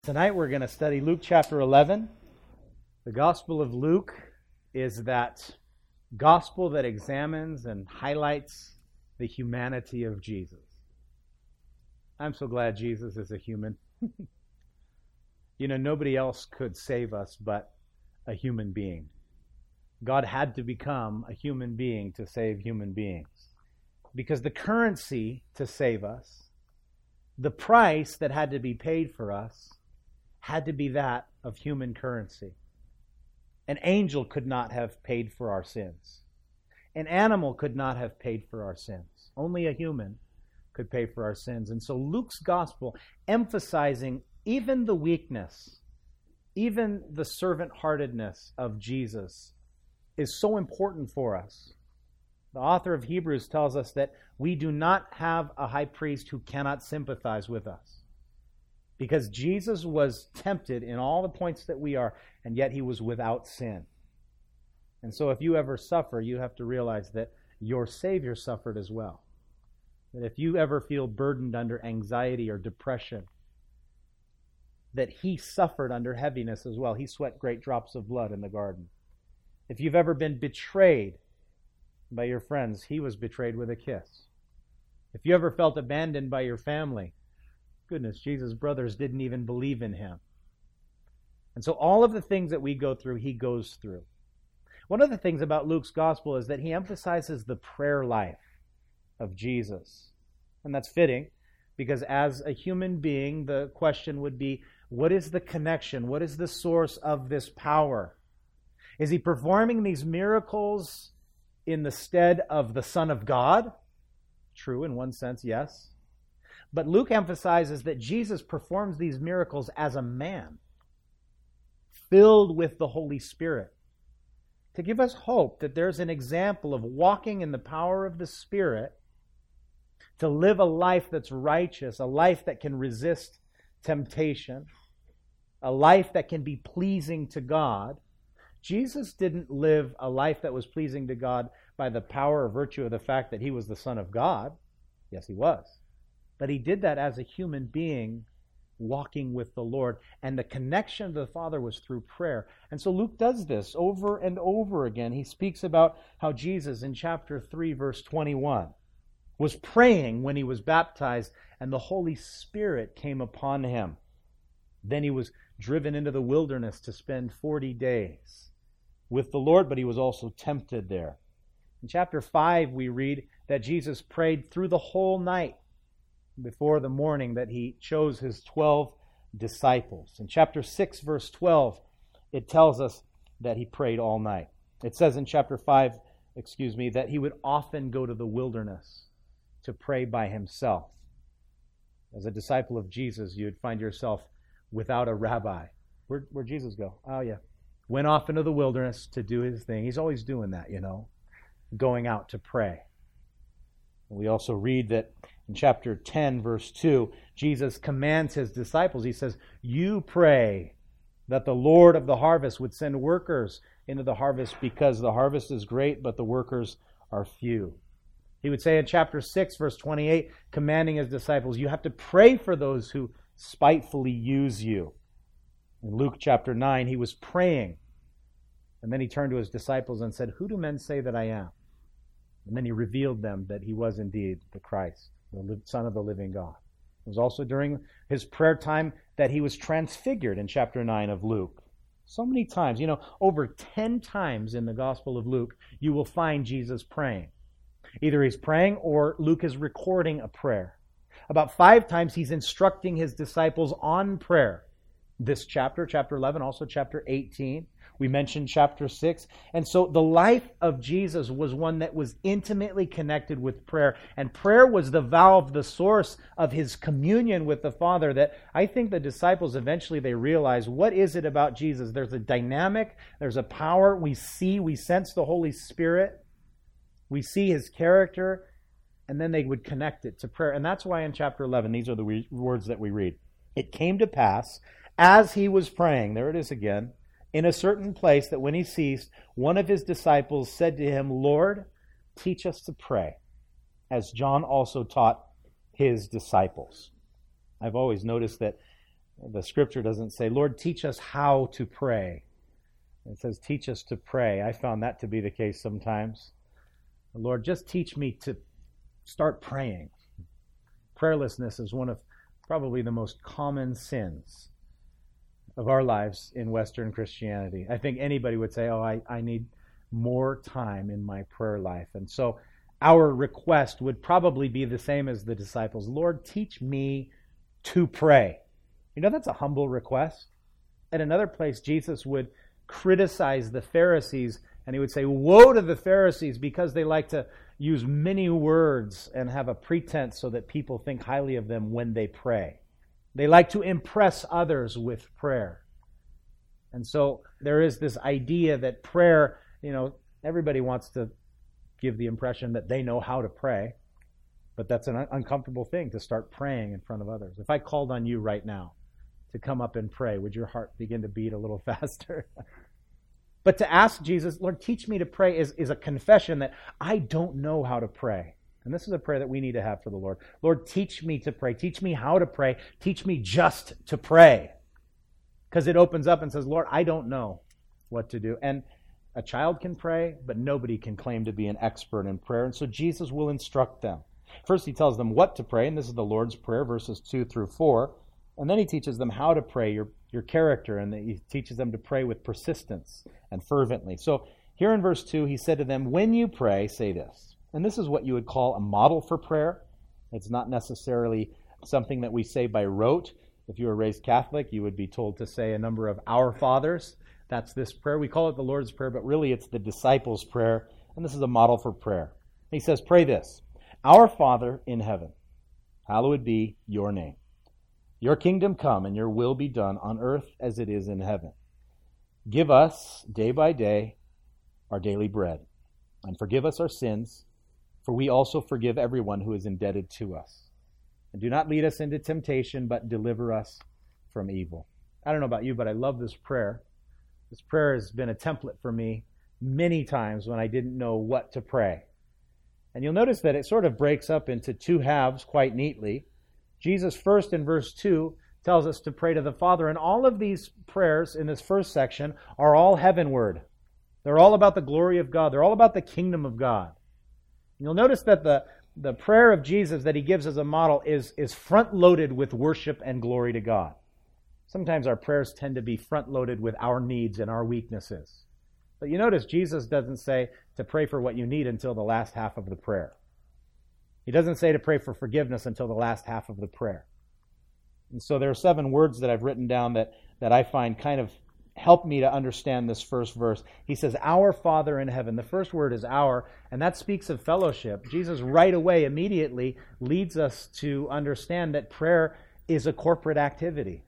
Tonight we're going to study Luke chapter 11. The Gospel of Luke is that gospel that examines and highlights the humanity of Jesus. I'm so glad Jesus is a human. Nobody else could save us but a human being. God had to become a human being to save human beings. Because the currency to save us, the price that had to be paid for us, had to be that of human currency. An angel could not have paid for our sins. An animal could not have paid for our sins. Only a human could pay for our sins. And so Luke's gospel, emphasizing even the weakness, even the servant-heartedness of Jesus, is so important for us. The author of Hebrews tells us that we do not have a high priest who cannot sympathize with us. Because Jesus was tempted in all the points that we are, and yet he was without sin. And so if you ever suffer, you have to realize that your Savior suffered as well. That if you ever feel burdened under anxiety or depression, that he suffered under heaviness as well. He sweat great drops of blood in the garden. If you've ever been betrayed by your friends, he was betrayed with a kiss. If you ever felt abandoned by your family, goodness, Jesus' brothers didn't even believe in him. And so all of the things that we go through, he goes through. One of the things about Luke's gospel is that he emphasizes the prayer life of Jesus. And that's fitting, because as a human being, the question would be, what is the connection? What is the source of this power? Is he performing these miracles in the stead of the Son of God? True, in one sense, yes. But Luke emphasizes that Jesus performs these miracles as a man, filled with the Holy Spirit, to give us hope that there's an example of walking in the power of the Spirit, to live a life that's righteous, a life that can resist temptation, a life that can be pleasing to God. Jesus didn't live a life that was pleasing to God by the power or virtue of the fact that he was the Son of God. Yes, he was. But he did that as a human being walking with the Lord. And the connection to the Father was through prayer. And so Luke does this over and over again. He speaks about how Jesus in chapter 3, verse 21, was praying when he was baptized, and the Holy Spirit came upon him. Then he was driven into the wilderness to spend 40 days with the Lord, but he was also tempted there. In chapter 5, we read that Jesus prayed through the whole night before the morning that he chose his 12 disciples. In chapter 6, verse 12, it tells us that he prayed all night. It says in chapter 5, that he would often go to the wilderness to pray by himself. As a disciple of Jesus, you'd find yourself without a rabbi. Where'd Jesus go? Oh, yeah. Went off into the wilderness to do his thing. He's always doing that, going out to pray. We also read that in chapter 10, verse 2, Jesus commands his disciples. He says, you pray that the Lord of the harvest would send workers into the harvest, because the harvest is great, but the workers are few. He would say in chapter 6, verse 28, commanding his disciples, you have to pray for those who spitefully use you. In Luke chapter 9, he was praying. And then he turned to his disciples and said, who do men say that I am? And then he revealed them that he was indeed the Christ, the Son of the living God. It was also during his prayer time that he was transfigured in chapter 9 of Luke. So many times, over 10 times in the Gospel of Luke, you will find Jesus praying. Either he's praying or Luke is recording a prayer. About 5 times he's instructing his disciples on prayer. This chapter 11, also chapter 18. We mentioned chapter 6. And so the life of Jesus was one that was intimately connected with prayer. And prayer was the valve, the source of his communion with the Father, that I think the disciples eventually they realized, what is it about Jesus? There's a dynamic, there's a power. We sense the Holy Spirit. We see his character. And then they would connect it to prayer. And that's why in chapter 11, these are the words that we read. It came to pass, as he was praying, there it is again, in a certain place, that when he ceased, one of his disciples said to him, Lord, teach us to pray, as John also taught his disciples. I've always noticed that The scripture doesn't say, Lord, teach us how to pray. It says, teach us to pray. I found that to be the case sometimes. Lord, just teach me to start praying. Prayerlessness is one of probably the most common sins of our lives in Western Christianity. I think anybody would say, I need more time in my prayer life. And so our request would probably be the same as the disciples. Lord, teach me to pray. You know, that's a humble request. At another place, Jesus would criticize the Pharisees, and he would say, woe to the Pharisees, because they like to use many words and have a pretense so that people think highly of them when they pray. They like to impress others with prayer. And so there is this idea that prayer, everybody wants to give the impression that they know how to pray, but that's an uncomfortable thing to start praying in front of others. If I called on you right now to come up and pray, would your heart begin to beat a little faster? But to ask Jesus, Lord, teach me to pray is a confession that I don't know how to pray. And this is a prayer that we need to have for the Lord. Lord, teach me to pray. Teach me how to pray. Teach me just to pray. Because it opens up and says, Lord, I don't know what to do. And a child can pray, but nobody can claim to be an expert in prayer. And so Jesus will instruct them. First, he tells them what to pray, and this is the Lord's Prayer, verses 2 through 4. And then he teaches them how to pray, your character, and he teaches them to pray with persistence and fervently. So here in verse 2, he said to them, when you pray, say this. And this is what you would call a model for prayer. It's not necessarily something that we say by rote. If you were raised Catholic, you would be told to say a number of Our Fathers. That's this prayer. We call it the Lord's Prayer, but really it's the disciples' prayer, and this is a model for prayer. He says, pray this, Our Father in heaven, hallowed be your name. Your kingdom come and your will be done on earth as it is in heaven. Give us day by day our daily bread, and forgive us our sins, for we also forgive everyone who is indebted to us. And do not lead us into temptation, but deliver us from evil. I don't know about you, but I love this prayer. This prayer has been a template for me many times when I didn't know what to pray. And you'll notice that it sort of breaks up into two halves quite neatly. Jesus first in verse 2 tells us to pray to the Father, and all of these prayers in this first section are all heavenward. They're all about the glory of God. They're all about the kingdom of God. And you'll notice that the prayer of Jesus that he gives as a model is front-loaded with worship and glory to God. Sometimes our prayers tend to be front-loaded with our needs and our weaknesses. But you notice Jesus doesn't say to pray for what you need until the last half of the prayer. He doesn't say to pray for forgiveness until the last half of the prayer. And so there are 7 words that I've written down that I find kind of help me to understand this first verse. He says, Our Father in heaven. The first word is our, and that speaks of fellowship. Jesus right away, immediately, leads us to understand that prayer is a corporate activity.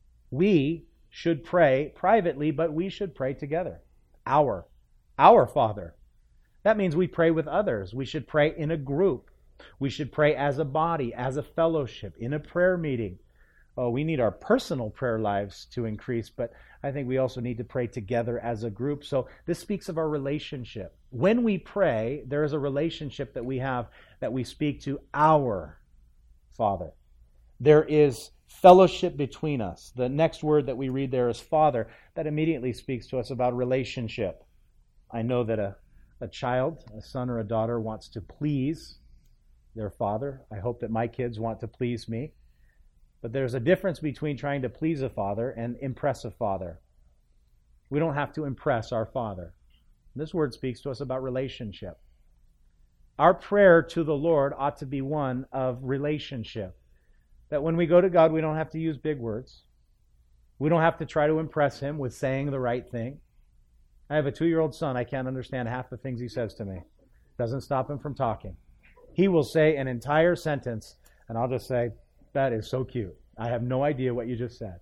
We should pray privately, but we should pray together. Our Father. That means we pray with others. We should pray in a group. We should pray as a body, as a fellowship, in a prayer meeting. Oh, we need our personal prayer lives to increase, but I think we also need to pray together as a group. So this speaks of our relationship. When we pray, there is a relationship that we have that we speak to our Father. There is fellowship between us. The next word that we read there is Father. That immediately speaks to us about relationship. I know that a child, a son or a daughter, wants to please their father. I hope that my kids want to please me. But there's a difference between trying to please a father and impress a father. We don't have to impress our Father. This word speaks to us about relationship. Our prayer to the Lord ought to be one of relationship. That when we go to God, we don't have to use big words. We don't have to try to impress Him with saying the right thing. I have a 2-year-old son. I can't understand half the things he says to me. Doesn't stop him from talking. He will say an entire sentence, and I'll just say, that is so cute. I have no idea what you just said.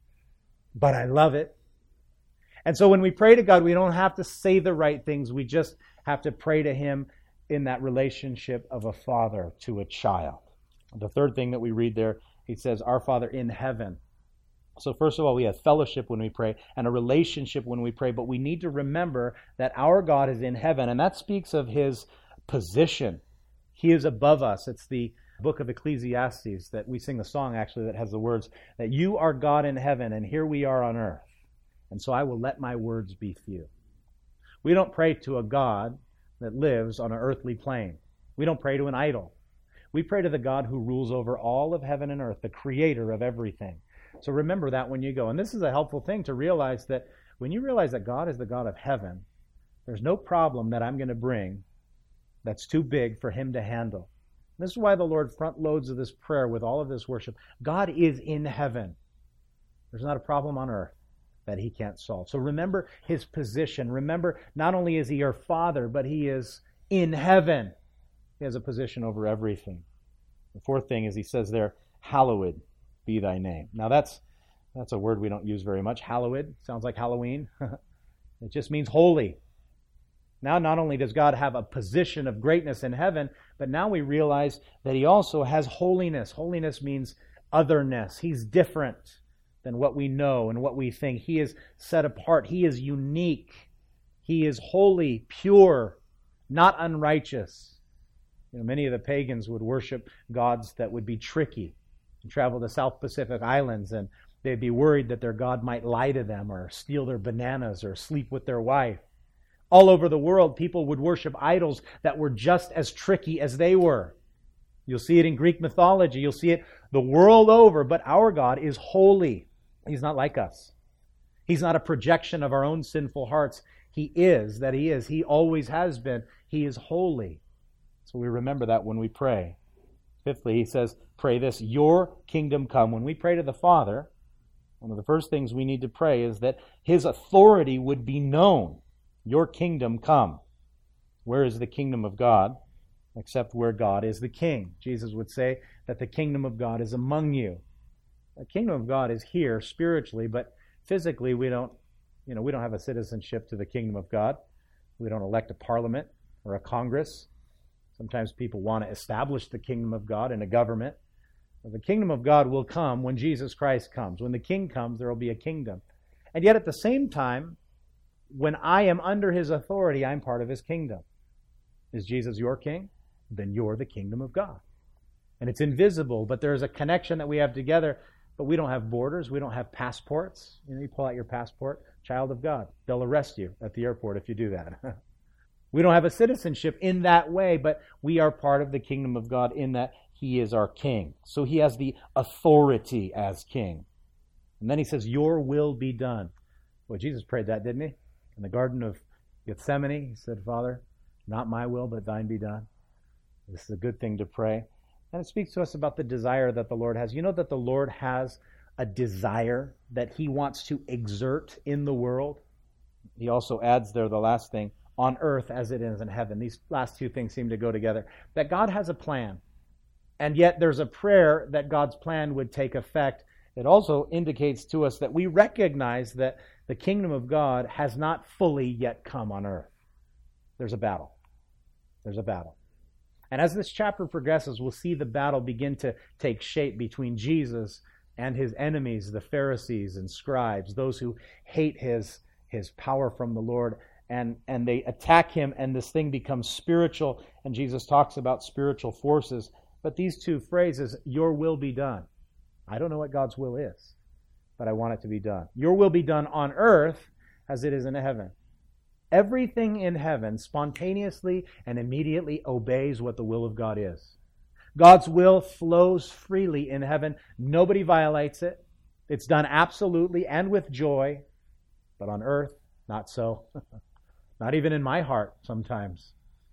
But I love it. And so when we pray to God, we don't have to say the right things. We just have to pray to Him in that relationship of a father to a child. The third thing that we read there, he says, Our Father in heaven. So first of all, we have fellowship when we pray and a relationship when we pray, but we need to remember that our God is in heaven, and that speaks of His position. He is above us. It's the book of Ecclesiastes that we sing the song actually that has the words that you are God in heaven and here we are on earth. And so I will let my words be few. We don't pray to a God that lives on an earthly plane. We don't pray to an idol. We pray to the God who rules over all of heaven and earth, the creator of everything. So remember that when you go. And this is a helpful thing to realize that when you realize that God is the God of heaven, there's no problem that I'm going to bring that's too big for him to handle. This is why the Lord front loads of this prayer with all of this worship. God is in heaven. There's not a problem on earth that he can't solve. So remember his position. Remember, not only is he your Father, but he is in heaven. He has a position over everything. The fourth thing is he says there, hallowed be thy name. Now that's a word we don't use very much. Hallowed sounds like Halloween. It just means holy. Now not only does God have a position of greatness in heaven, but now we realize that he also has holiness. Holiness means otherness. He's different than what we know and what we think. He is set apart. He is unique. He is holy, pure, not unrighteous. Many of the pagans would worship gods that would be tricky. You travel to South Pacific Islands and they'd be worried that their god might lie to them or steal their bananas or sleep with their wife. All over the world, people would worship idols that were just as tricky as they were. You'll see it in Greek mythology. You'll see it the world over. But our God is holy. He's not like us. He's not a projection of our own sinful hearts. He is that he is. He always has been. He is holy. So we remember that when we pray. Fifthly, he says, pray this, your kingdom come. When we pray to the Father, one of the first things we need to pray is that his authority would be known. Your kingdom come. Where is the kingdom of God? Except where God is the king. Jesus would say that the kingdom of God is among you. The kingdom of God is here spiritually, but physically we don't have a citizenship to the kingdom of God. We don't elect a parliament or a Congress. Sometimes people want to establish the kingdom of God in a government. But the kingdom of God will come when Jesus Christ comes. When the king comes, there will be a kingdom. And yet at the same time, when I am under his authority, I'm part of his kingdom. Is Jesus your king? Then you're the kingdom of God. And it's invisible, but there's a connection that we have together. But we don't have borders. We don't have passports. You pull out your passport, child of God. They'll arrest you at the airport if you do that. We don't have a citizenship in that way, but we are part of the kingdom of God in that he is our king. So he has the authority as king. And then he says, your will be done. Well, Jesus prayed that, didn't he? In the Garden of Gethsemane, he said, Father, not my will, but thine be done. This is a good thing to pray. And it speaks to us about the desire that the Lord has. You know that the Lord has a desire that he wants to exert in the world? He also adds there the last thing, on earth as it is in heaven. These last two things seem to go together. That God has a plan, and yet there's a prayer that God's plan would take effect. It also indicates to us that we recognize that the kingdom of God has not fully yet come on earth. There's a battle. There's a battle. And as this chapter progresses, we'll see the battle begin to take shape between Jesus and his enemies, the Pharisees and scribes, those who hate his power from the Lord. And they attack him, and this thing becomes spiritual, and Jesus talks about spiritual forces. But these two phrases, your will be done. I don't know what God's will is, but I want it to be done. Your will be done on earth as it is in heaven. Everything in heaven spontaneously and immediately obeys what the will of God is. God's will flows freely in heaven. Nobody violates it. It's done absolutely and with joy, but on earth, not so. Not even in my heart sometimes.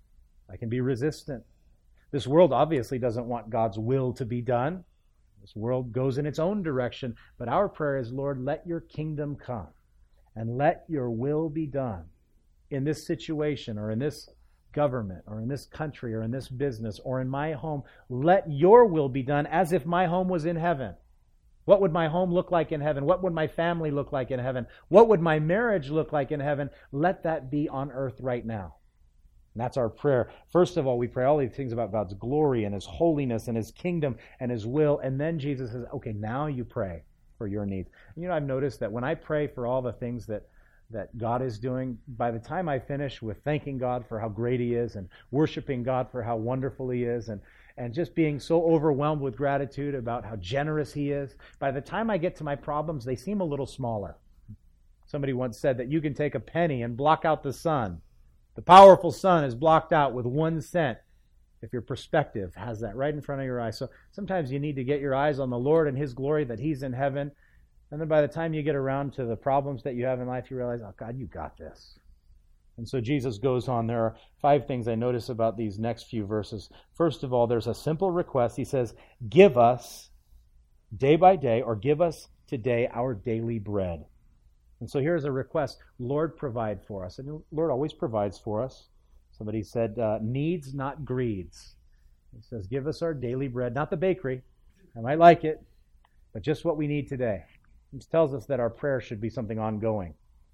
I can be resistant. This world obviously doesn't want God's will to be done. This world goes in its own direction. But our prayer is, Lord, let your kingdom come and let your will be done in this situation or in this government or in this country or in this business or in my home. Let your will be done as if my home was in heaven. What would my home look like in heaven? What would my family look like in heaven? What would my marriage look like in heaven? Let that be on earth right now. And that's our prayer. First of all, we pray all these things about God's glory and his holiness and his kingdom and his will. And then Jesus says, okay, now you pray for your needs. I've noticed that when I pray for all the things that God is doing, by the time I finish with thanking God for how great he is and worshiping God for how wonderful he is and just being so overwhelmed with gratitude about how generous He is. By the time I get to my problems, they seem a little smaller. Somebody once said that you can take a penny and block out the sun. The powerful sun is blocked out with 1 cent if your perspective has that right in front of your eyes. So sometimes you need to get your eyes on the Lord and His glory, that He's in heaven. And then by the time you get around to the problems that you have in life, you realize, oh God, you got this. And so Jesus goes on. There are 5 things I notice about these next few verses. First of all, there's a simple request. He says, give us day by day, or give us today our daily bread. And so here's a request. Lord, provide for us. And the Lord always provides for us. Somebody said, needs, not greeds. He says, give us our daily bread. Not the bakery. I might like it, but just what we need today. He tells us that our prayer should be something ongoing.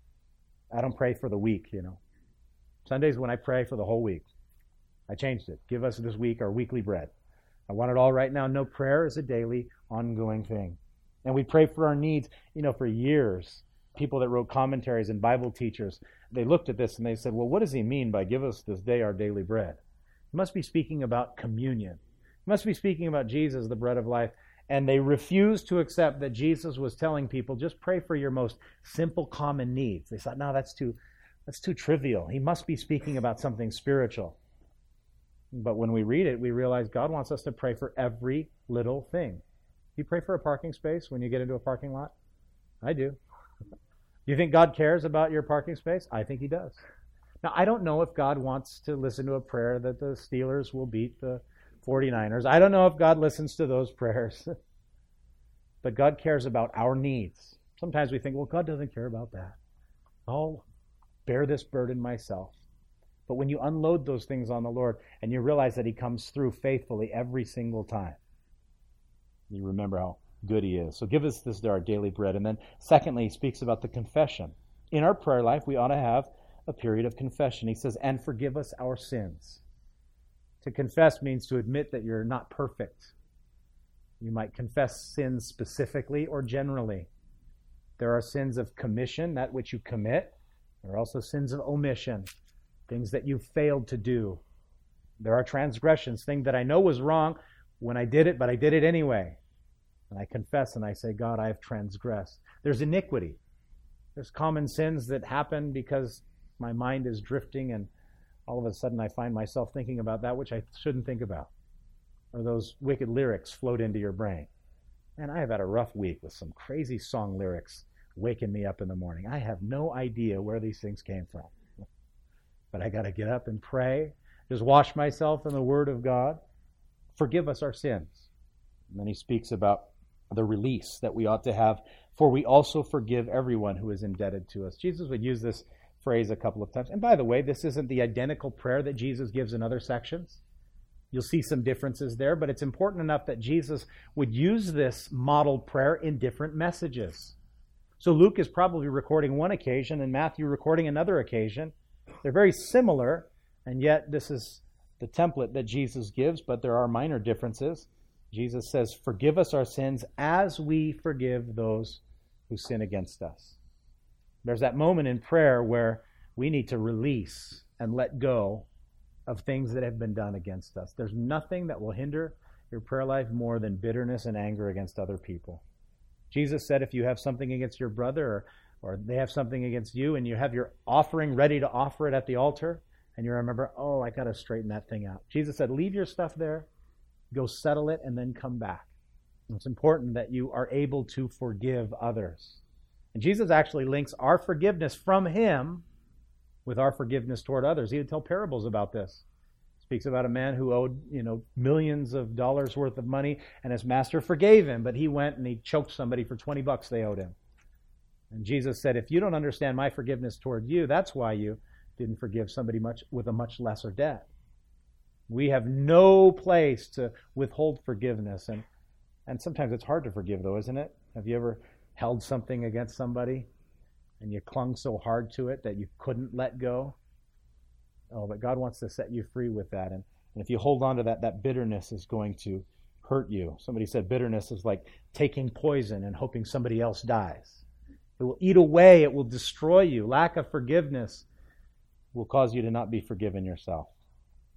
I don't pray for the week, Sundays when I pray for the whole week. I changed it. Give us this week our weekly bread. I want it all right now. No, prayer is a daily, ongoing thing. And we pray for our needs. For years, people that wrote commentaries and Bible teachers, they looked at this and they said, well, what does he mean by give us this day our daily bread? He must be speaking about communion. He must be speaking about Jesus, the bread of life. And they refused to accept that Jesus was telling people, just pray for your most simple, common needs. They thought, no, that's too trivial. He must be speaking about something spiritual. But when we read it, we realize God wants us to pray for every little thing. You pray for a parking space when you get into a parking lot? I do. You think God cares about your parking space? I think He does. Now, I don't know if God wants to listen to a prayer that the Steelers will beat the 49ers. I don't know if God listens to those prayers. But God cares about our needs. Sometimes we think, well, God doesn't care about that. I'll bear this burden myself. But when you unload those things on the Lord and you realize that He comes through faithfully every single time, you remember how good He is. So give us this our daily bread. And then secondly, He speaks about the confession. In our prayer life, we ought to have a period of confession. He says, and forgive us our sins. To confess means to admit that you're not perfect. You might confess sins specifically or generally. There are sins of commission, that which you commit. There are also sins of omission, things that you failed to do. There are transgressions, things that I know was wrong when I did it, but I did it anyway. And I confess and I say, God, I have transgressed. There's iniquity. There's common sins that happen because my mind is drifting and all of a sudden I find myself thinking about that which I shouldn't think about. Or those wicked lyrics float into your brain. And I have had a rough week with some crazy song lyrics waking me up in the morning. I have no idea where these things came from. But I got to get up and pray, just wash myself in the Word of God. Forgive us our sins. And then he speaks about the release that we ought to have, for we also forgive everyone who is indebted to us. Jesus would use this phrase a couple of times. And by the way, this isn't the identical prayer that Jesus gives in other sections. You'll see some differences there, but it's important enough that Jesus would use this modeled prayer in different messages. So Luke is probably recording one occasion and Matthew recording another occasion. They're very similar, and yet this is the template that Jesus gives, but there are minor differences. Jesus says, forgive us our sins as we forgive those who sin against us. There's that moment in prayer where we need to release and let go of things that have been done against us. There's nothing that will hinder your prayer life more than bitterness and anger against other people. Jesus said if you have something against your brother or they have something against you and you have your offering ready to offer it at the altar and you remember, oh, I got to straighten that thing out. Jesus said, leave your stuff there, go settle it, and then come back. And it's important that you are able to forgive others. And Jesus actually links our forgiveness from Him with our forgiveness toward others. He would tell parables about this. Speaks about a man who owed, millions of dollars worth of money, and his master forgave him, but he went and he choked somebody for $20 they owed him. And Jesus said, if you don't understand my forgiveness toward you, that's why you didn't forgive somebody with a much lesser debt. We have no place to withhold forgiveness. And sometimes it's hard to forgive, though, isn't it? Have you ever held something against somebody and you clung so hard to it that you couldn't let go? Oh, but God wants to set you free with that. And if you hold on to that bitterness is going to hurt you. Somebody said bitterness is like taking poison and hoping somebody else dies. It will eat away. It will destroy you. Lack of forgiveness will cause you to not be forgiven yourself.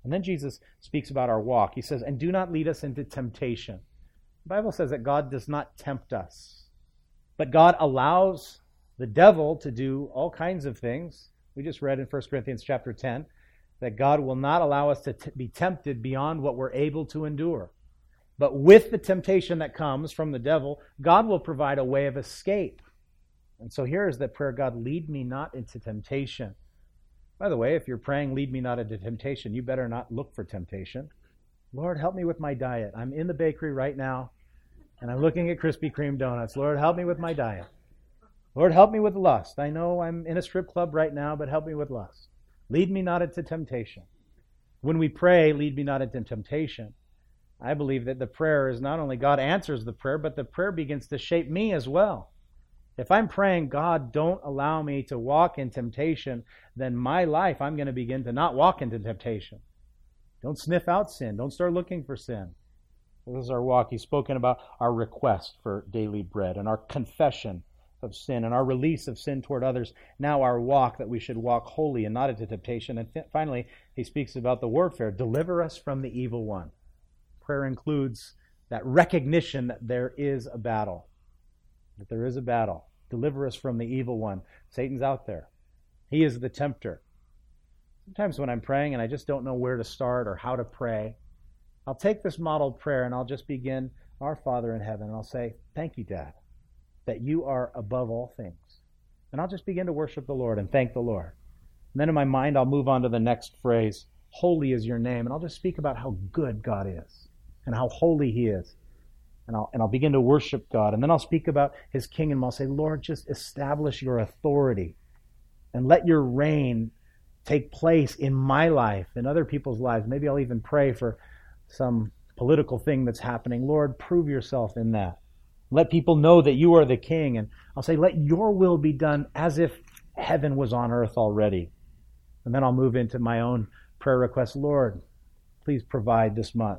And then Jesus speaks about our walk. He says, and do not lead us into temptation. The Bible says that God does not tempt us, but God allows the devil to do all kinds of things. We just read in 1 Corinthians chapter 10 that God will not allow us to be tempted beyond what we're able to endure. But with the temptation that comes from the devil, God will provide a way of escape. And so here is that prayer, God, lead me not into temptation. By the way, if you're praying, lead me not into temptation, you better not look for temptation. Lord, help me with my diet. I'm in the bakery right now, and I'm looking at Krispy Kreme donuts. Lord, help me with my diet. Lord, help me with lust. I know I'm in a strip club right now, but help me with lust. Lead me not into temptation. When we pray, lead me not into temptation, I believe that the prayer is not only God answers the prayer, but the prayer begins to shape me as well. If I'm praying, God, don't allow me to walk in temptation, then my life, I'm going to begin to not walk into temptation. Don't sniff out sin. Don't start looking for sin. This is our walk. He's spoken about our request for daily bread and our confession of sin and our release of sin toward others. Now our walk, that we should walk holy and not into temptation. And finally, he speaks about the warfare. Deliver us from the evil one. Prayer includes that recognition that there is a battle. That there is a battle. Deliver us from the evil one. Satan's out there. He is the tempter. Sometimes when I'm praying and I just don't know where to start or how to pray, I'll take this model prayer and I'll just begin, Our Father in heaven, and I'll say, thank you, Dad, that you are above all things. And I'll just begin to worship the Lord and thank the Lord. And then in my mind, I'll move on to the next phrase, holy is your name. And I'll just speak about how good God is and how holy He is. And I'll begin to worship God. And then I'll speak about His kingdom. I'll say, Lord, just establish your authority and let your reign take place in my life, in other people's lives. Maybe I'll even pray for some political thing that's happening. Lord, prove yourself in that. Let people know that you are the king. And I'll say, let your will be done as if heaven was on earth already. And then I'll move into my own prayer request. Lord, please provide this month.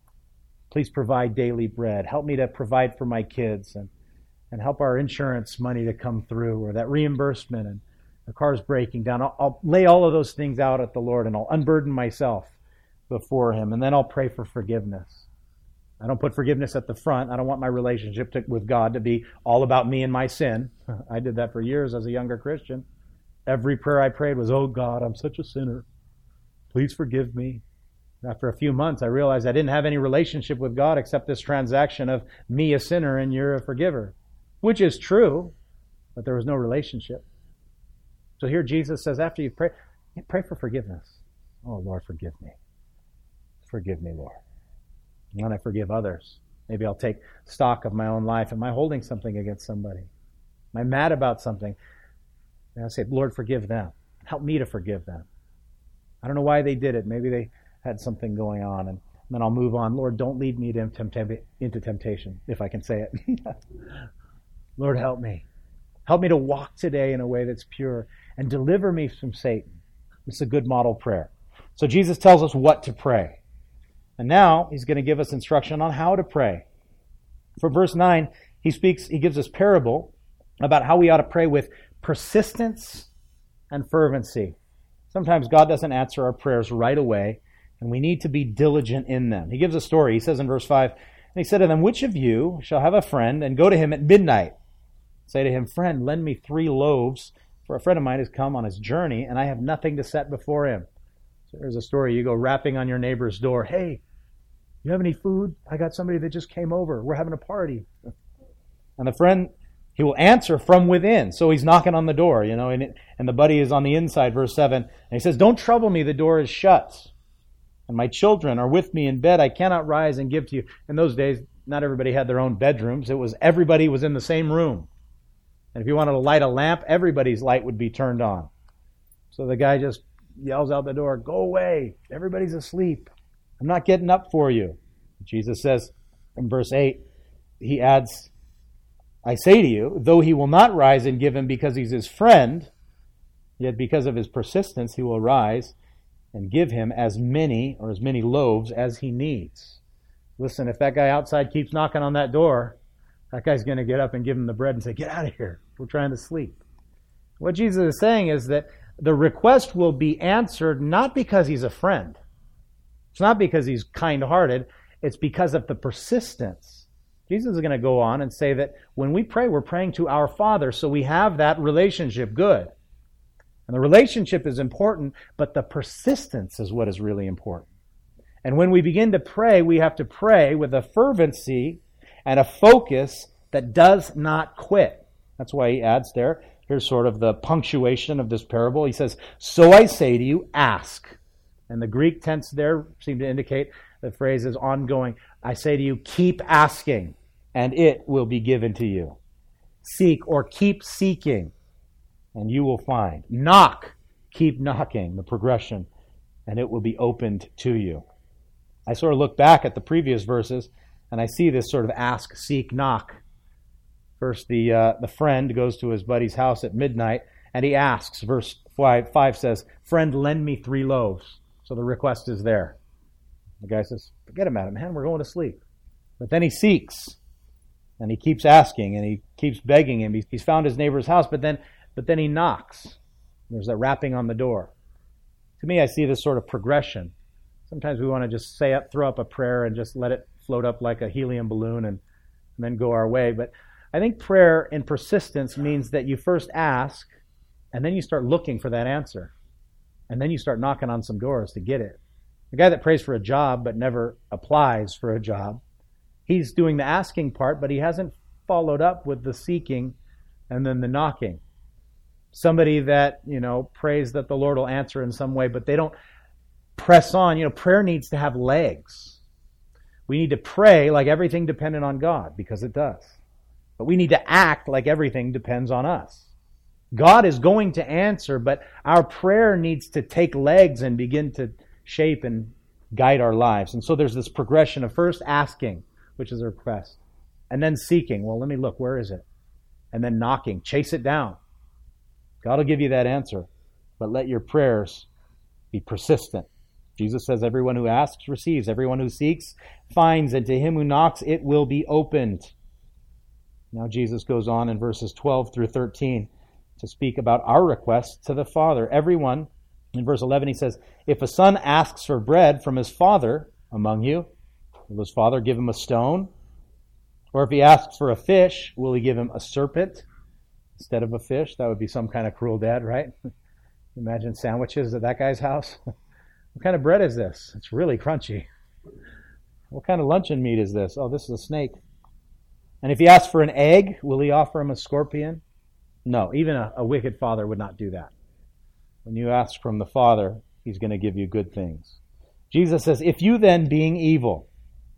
Please provide daily bread. Help me to provide for my kids and help our insurance money to come through, or that reimbursement, and the car's breaking down. I'll lay all of those things out at the Lord, and I'll unburden myself before Him. And then I'll pray for forgiveness. I don't put forgiveness at the front. I don't want my relationship with God to be all about me and my sin. I did that for years as a younger Christian. Every prayer I prayed was, oh God, I'm such a sinner. Please forgive me. After a few months, I realized I didn't have any relationship with God except this transaction of me a sinner and you're a forgiver, which is true, but there was no relationship. So here Jesus says, after you pray for forgiveness. Oh, Lord, forgive me. Forgive me, Lord. And when I forgive others, maybe I'll take stock of my own life. Am I holding something against somebody? Am I mad about something? And I say, Lord, forgive them. Help me to forgive them. I don't know why they did it. Maybe they had something going on. And then I'll move on. Lord, don't lead me into temptation, if I can say it. Lord, help me. Help me to walk today in a way that's pure and deliver me from Satan. It's a good model prayer. So Jesus tells us what to pray. And now He's going to give us instruction on how to pray. For verse 9, He gives us parable about how we ought to pray with persistence and fervency. Sometimes God doesn't answer our prayers right away, and we need to be diligent in them. He gives a story. He says in verse 5, and He said to them, which of you shall have a friend and go to him at midnight? Say to him, friend, lend me 3 loaves, for a friend of mine has come on his journey, and I have nothing to set before him. So there's a story. You go rapping on your neighbor's door. Hey, you have any food? I got somebody that just came over. We're having a party. And the friend, he will answer from within. So he's knocking on the door, and the buddy is on the inside, verse 7. And he says, don't trouble me, the door is shut. And my children are with me in bed. I cannot rise and give to you. In those days, not everybody had their own bedrooms. Everybody was in the same room. And if you wanted to light a lamp, everybody's light would be turned on. So the guy just yells out the door, go away. Everybody's asleep. I'm not getting up for you. Jesus says in verse 8, He adds, I say to you, though he will not rise and give him because he's his friend, yet because of his persistence he will rise and give him as many loaves as he needs. Listen, if that guy outside keeps knocking on that door, that guy's going to get up and give him the bread and say, get out of here. We're trying to sleep. What Jesus is saying is that the request will be answered not because he's a friend, It's not because he's kind-hearted. It's because of the persistence. Jesus is going to go on and say that when we pray, we're praying to our Father, so we have that relationship good. And the relationship is important, but the persistence is what is really important. And when we begin to pray, we have to pray with a fervency and a focus that does not quit. That's why he adds there, here's sort of the punctuation of this parable. He says, so I say to you, ask. And the Greek tense there seemed to indicate the phrase is ongoing. I say to you, keep asking, and it will be given to you. Seek or keep seeking, and you will find. Knock, keep knocking, the progression, and it will be opened to you. I sort of look back at the previous verses, and I see this sort of ask, seek, knock. First, the friend goes to his buddy's house at midnight, and he asks. Verse 5 says, friend, lend me 3 loaves. So the request is there. The guy says, forget about it, man, we're going to sleep. But then he seeks, and he keeps asking, and he keeps begging him. He's found his neighbor's house, but then he knocks. There's a rapping on the door. To me, I see this sort of progression. Sometimes we want to just throw up a prayer and just let it float up like a helium balloon and then go our way. But I think prayer in persistence means that you first ask, and then you start looking for that answer. And then you start knocking on some doors to get it. The guy that prays for a job but never applies for a job, he's doing the asking part, but he hasn't followed up with the seeking and then the knocking. Somebody that, prays that the Lord will answer in some way, but they don't press on. Prayer needs to have legs. We need to pray like everything dependent on God, because it does. But we need to act like everything depends on us. God is going to answer, but our prayer needs to take legs and begin to shape and guide our lives. And so there's this progression of first asking, which is a request, and then seeking. Well, let me look. Where is it? And then knocking. Chase it down. God will give you that answer, but let your prayers be persistent. Jesus says, everyone who asks receives. Everyone who seeks finds. And to him who knocks, it will be opened. Now Jesus goes on in verses 12 through 13 to speak about our requests to the Father. Everyone, in verse 11 he says, if a son asks for bread from his father among you, will his father give him a stone? Or if he asks for a fish, will he give him a serpent instead of a fish? That would be some kind of cruel dad, right? Imagine sandwiches at that guy's house. What kind of bread is this? It's really crunchy. What kind of luncheon meat is this? Oh, this is a snake. And if he asks for an egg, will he offer him a scorpion? No, even a wicked father would not do that. When you ask from the Father, he's going to give you good things. Jesus says, if you then, being evil,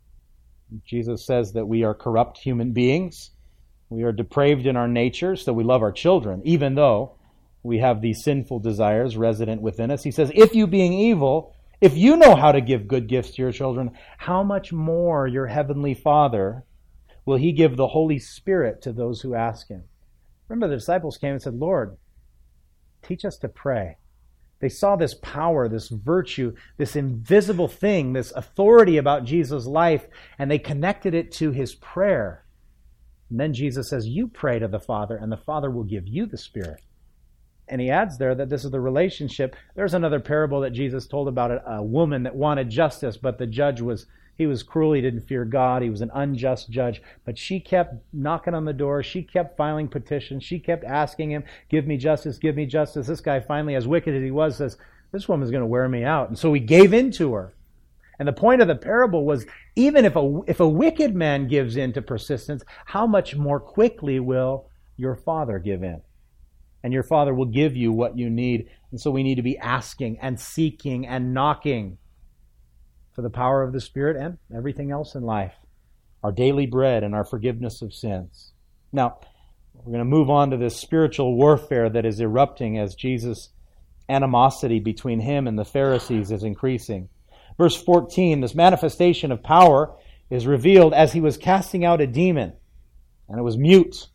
Jesus says that we are corrupt human beings. We are depraved in our nature, so we love our children, even though we have these sinful desires resident within us. He says, if you being evil, if you know how to give good gifts to your children, how much more your heavenly Father will he give the Holy Spirit to those who ask him? Remember, the disciples came and said, Lord, teach us to pray. They saw this power, this virtue, this invisible thing, this authority about Jesus' life, and they connected it to his prayer. And then Jesus says, you pray to the Father, and the Father will give you the Spirit. And he adds there that this is the relationship. There's another parable that Jesus told about a woman that wanted justice, but the judge was cruel. He didn't fear God. He was an unjust judge. But she kept knocking on the door. She kept filing petitions. She kept asking him, give me justice, give me justice. This guy finally, as wicked as he was, says, this woman's going to wear me out. And so he gave in to her. And the point of the parable was, even if a wicked man gives in to persistence, how much more quickly will your Father give in? And your Father will give you what you need. And so we need to be asking and seeking and knocking for the power of the Spirit and everything else in life. Our daily bread and our forgiveness of sins. Now, we're going to move on to this spiritual warfare that is erupting as Jesus' animosity between him and the Pharisees is increasing. Verse 14, this manifestation of power is revealed as he was casting out a demon, and it was mute.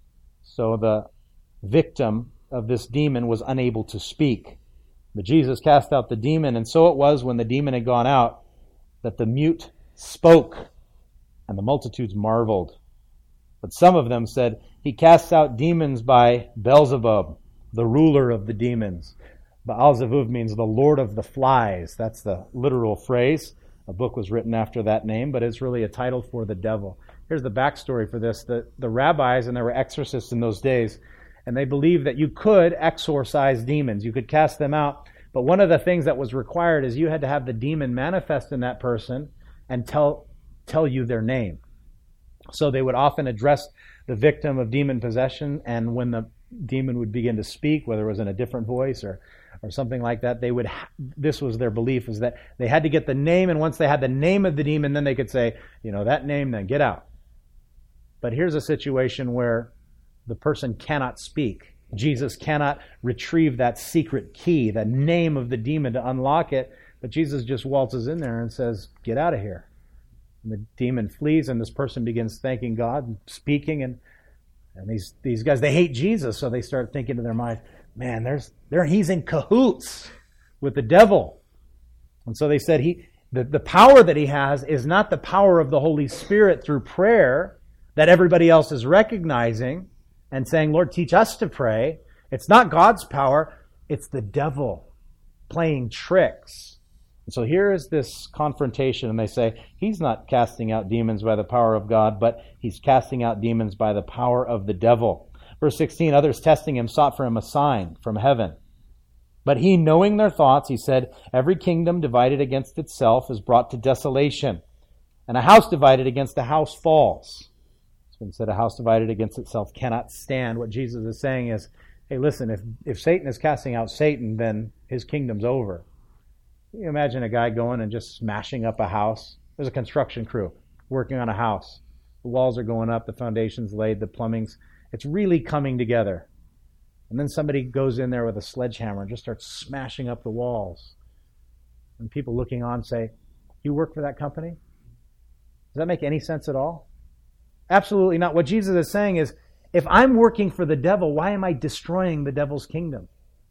So the victim of this demon was unable to speak. But Jesus cast out the demon, and so it was when the demon had gone out that the mute spoke, and the multitudes marveled. But some of them said, he casts out demons by Beelzebub, the ruler of the demons. Baal-Zebub means the Lord of the Flies. That's the literal phrase. A book was written after that name, but it's really a title for the devil. Here's the backstory for this. The rabbis, and there were exorcists in those days, and they believed that you could exorcise demons. You could cast them out. But one of the things that was required is you had to have the demon manifest in that person and tell you their name. So they would often address the victim of demon possession, and when the demon would begin to speak, whether it was in a different voice or something like that, this was their belief, is that they had to get the name, and once they had the name of the demon, then they could say, that name, then get out. But here's a situation where the person cannot speak. Jesus cannot retrieve that secret key, the name of the demon, to unlock it, but Jesus just waltzes in there and says, get out of here. And the demon flees, and this person begins thanking God and speaking, and these guys, they hate Jesus, so they start thinking to their mind, man, he's in cahoots with the devil. And so they said the power that he has is not the power of the Holy Spirit through prayer that everybody else is recognizing and saying, Lord, teach us to pray. It's not God's power, it's the devil playing tricks. And so here is this confrontation, and they say, he's not casting out demons by the power of God, but he's casting out demons by the power of the devil. Verse 16, others testing him sought for him a sign from heaven. But he, knowing their thoughts, he said, every kingdom divided against itself is brought to desolation, and a house divided against a house falls. So instead, a house divided against itself cannot stand. What Jesus is saying is, hey, listen, if Satan is casting out Satan, then his kingdom's over. Can you imagine a guy going and just smashing up a house? There's a construction crew working on a house. The walls are going up, the foundation's laid, the plumbing's, it's really coming together. And then somebody goes in there with a sledgehammer and just starts smashing up the walls. And people looking on say, you work for that company? Does that make any sense at all? Absolutely not. What Jesus is saying is, if I'm working for the devil, why am I destroying the devil's kingdom?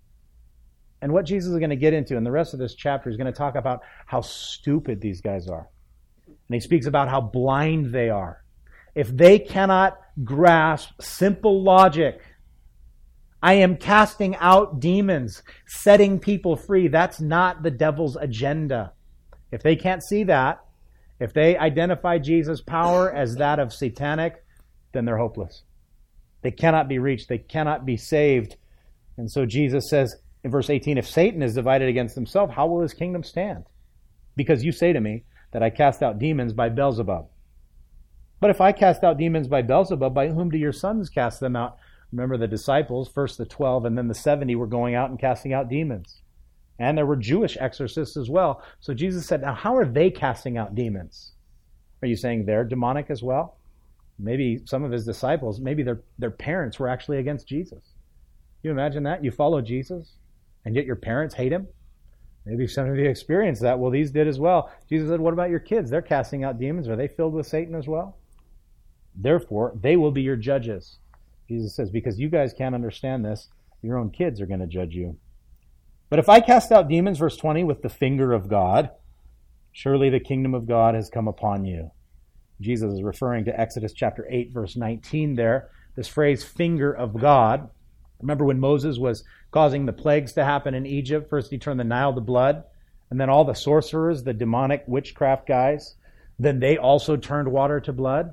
And what Jesus is going to get into in the rest of this chapter is going to talk about how stupid these guys are. And he speaks about how blind they are. If they cannot grasp simple logic, I am casting out demons, setting people free. That's not the devil's agenda. If they can't see that, if they identify Jesus' power as that of satanic, then they're hopeless. They cannot be reached. They cannot be saved. And so Jesus says in verse 18, if Satan is divided against himself, how will his kingdom stand? Because you say to me that I cast out demons by Beelzebub. But if I cast out demons by Beelzebub, by whom do your sons cast them out? Remember the disciples, first the 12 and then the 70 were going out and casting out demons. And there were Jewish exorcists as well. So Jesus said, now how are they casting out demons? Are you saying they're demonic as well? Maybe some of his disciples, maybe their parents were actually against Jesus. Can you imagine that? You follow Jesus, and yet your parents hate him? Maybe some of you experienced that. Well, these did as well. Jesus said, what about your kids? They're casting out demons. Are they filled with Satan as well? Therefore, they will be your judges. Jesus says, because you guys can't understand this, your own kids are going to judge you. But if I cast out demons, verse 20, with the finger of God, surely the kingdom of God has come upon you. Jesus is referring to Exodus chapter 8, verse 19 there. This phrase, finger of God. Remember when Moses was causing the plagues to happen in Egypt? First he turned the Nile to blood, and then all the sorcerers, the demonic witchcraft guys, then they also turned water to blood.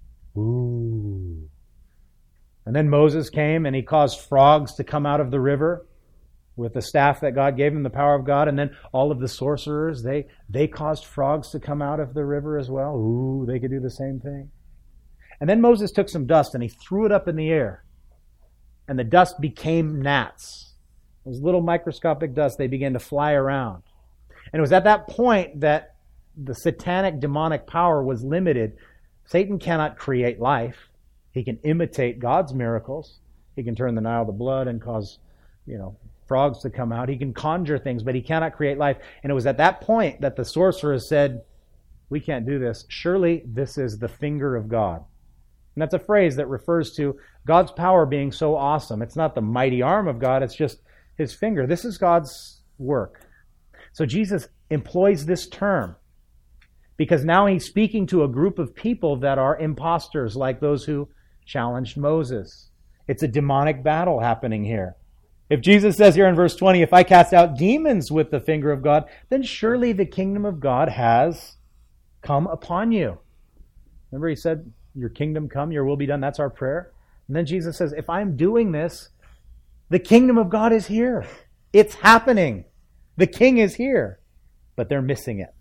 Ooh. And then Moses came and he caused frogs to come out of the river with the staff that God gave him, the power of God. And then all of the sorcerers, they caused frogs to come out of the river as well. Ooh, they could do the same thing. And then Moses took some dust and he threw it up in the air. And the dust became gnats. Those little microscopic dust, they began to fly around. And it was at that point that the satanic demonic power was limited. Satan cannot create life. He can imitate God's miracles. He can turn the Nile to blood and cause, frogs to come out. He can conjure things, but he cannot create life. And it was at that point that the sorcerers said, we can't do this. Surely this is the finger of God. And that's a phrase that refers to God's power being so awesome. It's not the mighty arm of God, it's just his finger. This is God's work. So Jesus employs this term because now he's speaking to a group of people that are imposters, like those who challenged Moses. It's a demonic battle happening here. If Jesus says here in verse 20, if I cast out demons with the finger of God, then surely the kingdom of God has come upon you. Remember he said, your kingdom come, your will be done. That's our prayer. And then Jesus says, if I'm doing this, the kingdom of God is here. It's happening. The king is here. But they're missing it.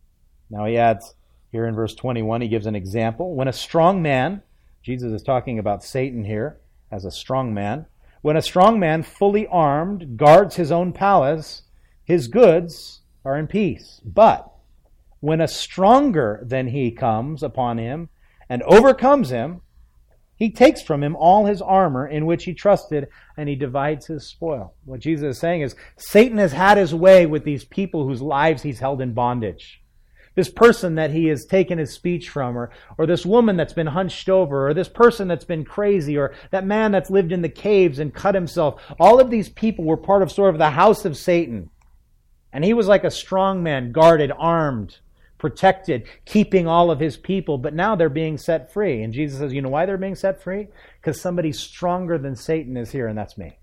Now he adds here in verse 21, he gives an example. When a strong man, Jesus is talking about Satan here as a strong man. When a strong man, fully armed, guards his own palace, his goods are in peace. But when a stronger than he comes upon him and overcomes him, he takes from him all his armor in which he trusted, and he divides his spoil. What Jesus is saying is, Satan has had his way with these people whose lives he's held in bondage. This person that he has taken his speech from, or this woman that's been hunched over, or this person that's been crazy, or that man that's lived in the caves and cut himself. All of these people were part of sort of the house of Satan. And he was like a strong man, guarded, armed, protected, keeping all of his people. But now they're being set free. And Jesus says, you know why they're being set free? Because somebody stronger than Satan is here, and that's me.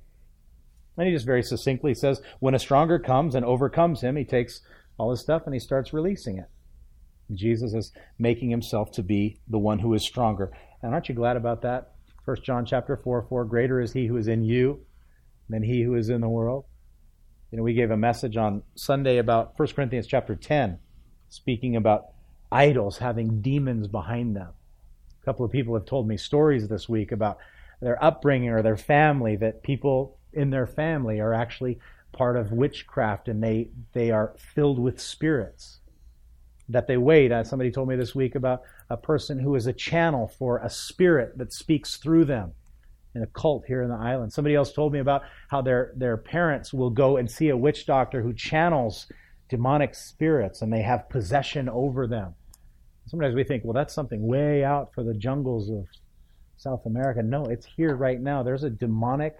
And he just very succinctly says, when a stronger comes and overcomes him, he takes all his stuff and he starts releasing it. Jesus is making himself to be the one who is stronger. And aren't you glad about that? 1 John chapter 4:4, greater is he who is in you than he who is in the world. You know, we gave a message on Sunday about 1 Corinthians chapter 10, speaking about idols having demons behind them. A couple of people have told me stories this week about their upbringing or their family, that people in their family are actually part of witchcraft and they are filled with spirits. That they wait. Somebody told me this week about a person who is a channel for a spirit that speaks through them in a cult here in the island. Somebody else told me about how their parents will go and see a witch doctor who channels demonic spirits and they have possession over them. Sometimes we think, well, that's something way out for the jungles of South America. No, it's here right now. There's a demonic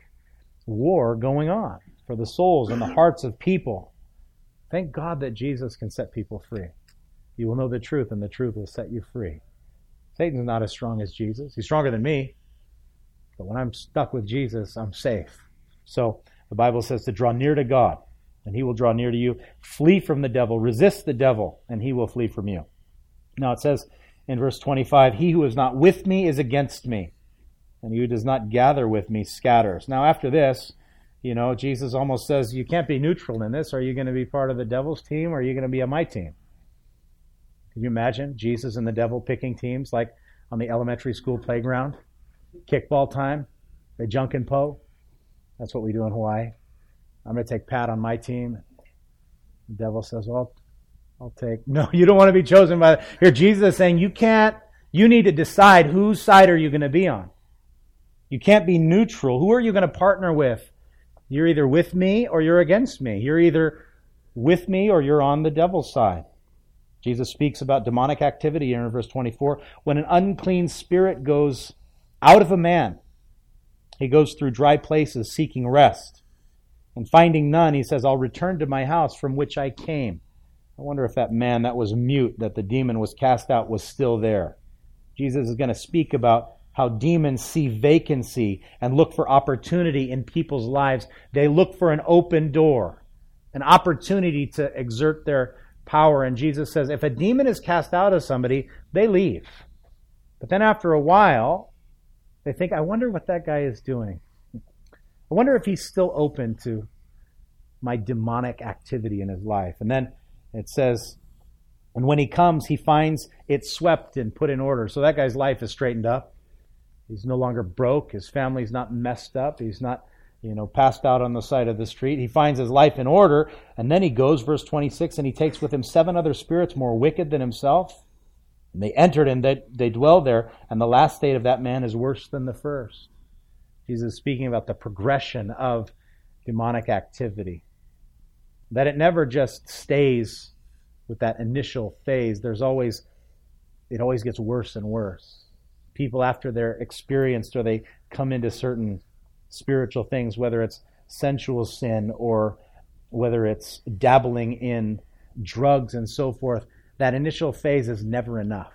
war going on for the souls and the hearts of people. Thank God that Jesus can set people free. You will know the truth, and the truth will set you free. Satan's not as strong as Jesus. He's stronger than me. But when I'm stuck with Jesus, I'm safe. So the Bible says to draw near to God, and he will draw near to you. Flee from the devil. Resist the devil, and he will flee from you. Now it says in verse 25, he who is not with me is against me, and he who does not gather with me scatters. Now after this, you know, Jesus almost says, you can't be neutral in this. Are you going to be part of the devil's team, or are you going to be on my team? Can you imagine Jesus and the devil picking teams like on the elementary school playground? Kickball time, the junk and po. That's what we do in Hawaii. I'm going to take Pat on my team. The devil says, well, I'll take... No, you don't want to be chosen by... Here, Jesus is saying, you need to decide whose side are you going to be on. You can't be neutral. Who are you going to partner with? You're either with me or you're against me. You're either with me or you're on the devil's side. Jesus speaks about demonic activity in verse 24. When an unclean spirit goes out of a man, he goes through dry places seeking rest. And finding none, he says, I'll return to my house from which I came. I wonder if that man that was mute, that the demon was cast out, was still there. Jesus is going to speak about how demons see vacancy and look for opportunity in people's lives. They look for an open door, an opportunity to exert their power. And Jesus says, if a demon is cast out of somebody, they leave. But then after a while, they think, I wonder what that guy is doing. I wonder if he's still open to my demonic activity in his life. And then it says, and when he comes, he finds it swept and put in order. So that guy's life is straightened up. He's no longer broke. His family's not messed up. He's not passed out on the side of the street. He finds his life in order, and then he goes, verse 26, and he takes with him 7 other spirits more wicked than himself. And they entered and they dwell there, and the last state of that man is worse than the first. Jesus is speaking about the progression of demonic activity. That it never just stays with that initial phase. It always gets worse and worse. People, after they're experienced or they come into certain spiritual things, whether it's sensual sin or whether it's dabbling in drugs and so forth, that initial phase is never enough.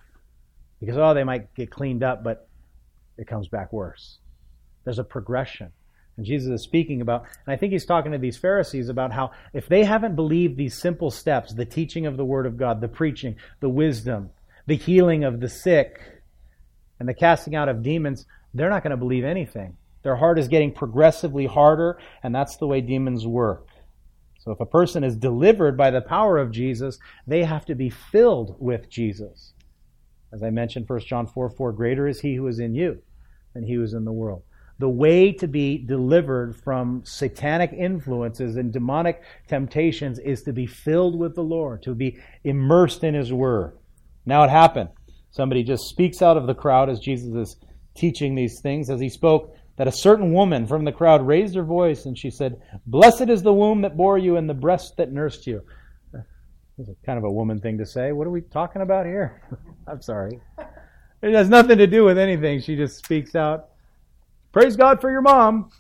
Because, they might get cleaned up, but it comes back worse. There's a progression. And Jesus is speaking about, and I think he's talking to these Pharisees about how if they haven't believed these simple steps, the teaching of the Word of God, the preaching, the wisdom, the healing of the sick, and the casting out of demons, they're not going to believe anything. Their heart is getting progressively harder, and that's the way demons work. So if a person is delivered by the power of Jesus, they have to be filled with Jesus. As I mentioned, 1 John 4:4, greater is he who is in you than he who is in the world. The way to be delivered from satanic influences and demonic temptations is to be filled with the Lord, to be immersed in His Word. Now it happened. Somebody just speaks out of the crowd as Jesus is teaching these things. As he spoke, that a certain woman from the crowd raised her voice and she said, "Blessed is the womb that bore you and the breast that nursed you." That's kind of a woman thing to say. What are we talking about here? I'm sorry. It has nothing to do with anything. She just speaks out. Praise God for your mom.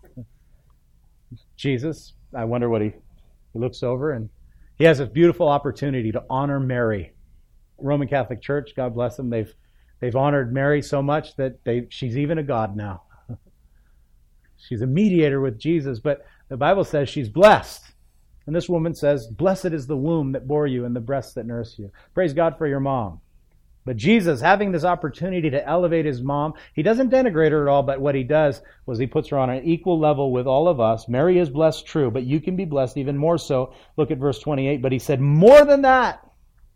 Jesus, I wonder what he looks over, and he has a beautiful opportunity to honor Mary. Roman Catholic Church, God bless them, they've honored Mary so much that she's even a god now. She's a mediator with Jesus, but the Bible says she's blessed. And this woman says, "Blessed is the womb that bore you and the breasts that nursed you." Praise God for your mom. But Jesus, having this opportunity to elevate his mom, he doesn't denigrate her at all, but what he does was he puts her on an equal level with all of us. Mary is blessed, true, but you can be blessed even more so. Look at verse 28. But he said, more than that,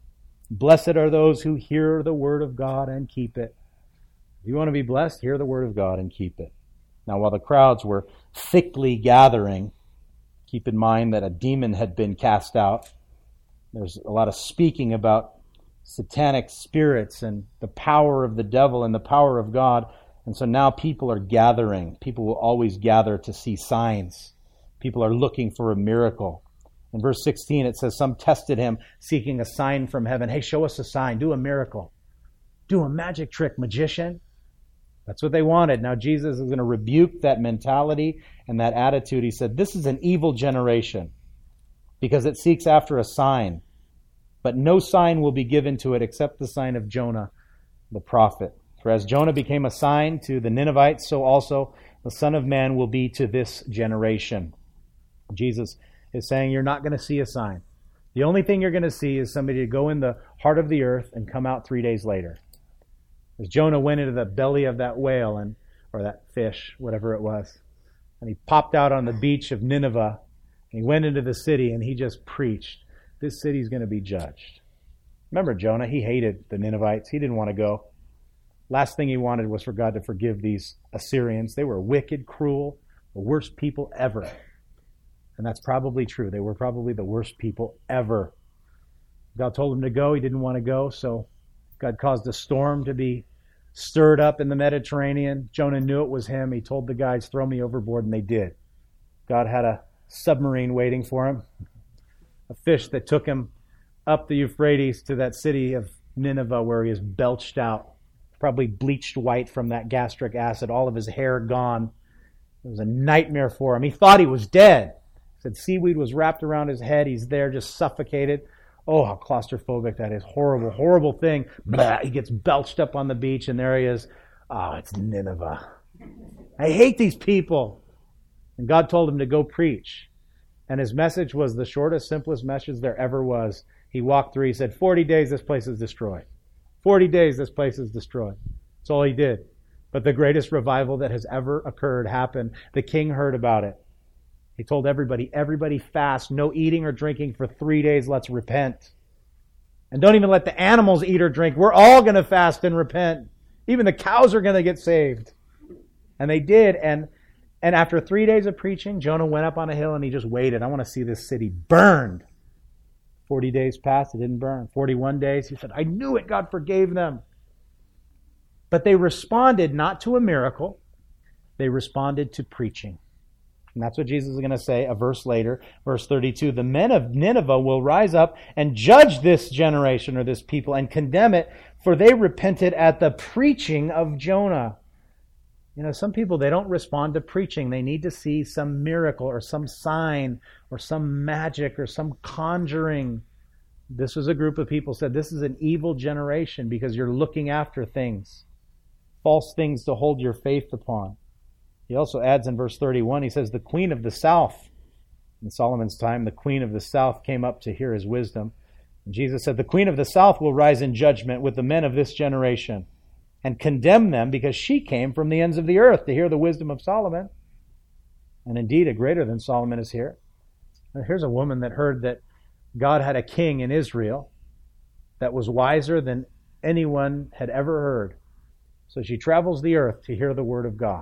blessed are those who hear the word of God and keep it. If you want to be blessed, hear the word of God and keep it. Now, while the crowds were thickly gathering, keep in mind that a demon had been cast out. There's a lot of speaking about satanic spirits and the power of the devil and the power of God. And so now people are gathering. People will always gather to see signs. People are looking for a miracle. In verse 16 it says, some tested him, seeking a sign from heaven. Hey, show us a sign. Do a miracle. Do a magic trick, magician. That's what they wanted. Now Jesus is going to rebuke that mentality and that attitude. He said, this is an evil generation because it seeks after a sign. But no sign will be given to it except the sign of Jonah, the prophet. For as Jonah became a sign to the Ninevites, so also the Son of Man will be to this generation. Jesus is saying you're not going to see a sign. The only thing you're going to see is somebody to go in the heart of the earth and come out 3 days later. As Jonah went into the belly of that whale, or that fish, whatever it was, and he popped out on the beach of Nineveh, and he went into the city and he just preached. This city's going to be judged. Remember Jonah, he hated the Ninevites. He didn't want to go. Last thing he wanted was for God to forgive these Assyrians. They were wicked, cruel, the worst people ever. And that's probably true. They were probably the worst people ever. God told him to go. He didn't want to go, so God caused a storm to be stirred up in the Mediterranean. Jonah knew it was him. He told the guys, throw me overboard, and they did. God had a submarine waiting for him. A fish that took him up the Euphrates to that city of Nineveh where he is belched out, probably bleached white from that gastric acid, all of his hair gone. It was a nightmare for him. He thought he was dead. He said seaweed was wrapped around his head. He's there just suffocated. Oh, how claustrophobic that is. Horrible, horrible thing. Blah, he gets belched up on the beach and there he is. Oh, it's Nineveh. I hate these people. And God told him to go preach. And his message was the shortest, simplest message there ever was. He walked through, he said, 40 days this place is destroyed. 40 days this place is destroyed. That's all he did. But the greatest revival that has ever occurred happened. The king heard about it. He told everybody fast, no eating or drinking for 3 days, let's repent. And don't even let the animals eat or drink. We're all going to fast and repent. Even the cows are going to get saved. And they did, and after 3 days of preaching, Jonah went up on a hill and he just waited. I want to see this city burned. 40 days passed, it didn't burn. 41 days, he said, I knew it, God forgave them. But they responded not to a miracle, they responded to preaching. And that's what Jesus is going to say a verse later, verse 32. The men of Nineveh will rise up and judge this generation or this people and condemn it, for they repented at the preaching of Jonah. You know, some people, they don't respond to preaching. They need to see some miracle or some sign or some magic or some conjuring. This was a group of people said, this is an evil generation because you're looking after things, false things to hold your faith upon. He also adds in verse 31, he says, the queen of the south, in Solomon's time, the queen of the south came up to hear his wisdom. And Jesus said, the queen of the south will rise in judgment with the men of this generation and condemn them because she came from the ends of the earth to hear the wisdom of Solomon. And indeed, a greater than Solomon is here. And here's a woman that heard that God had a king in Israel that was wiser than anyone had ever heard. So she travels the earth to hear the word of God.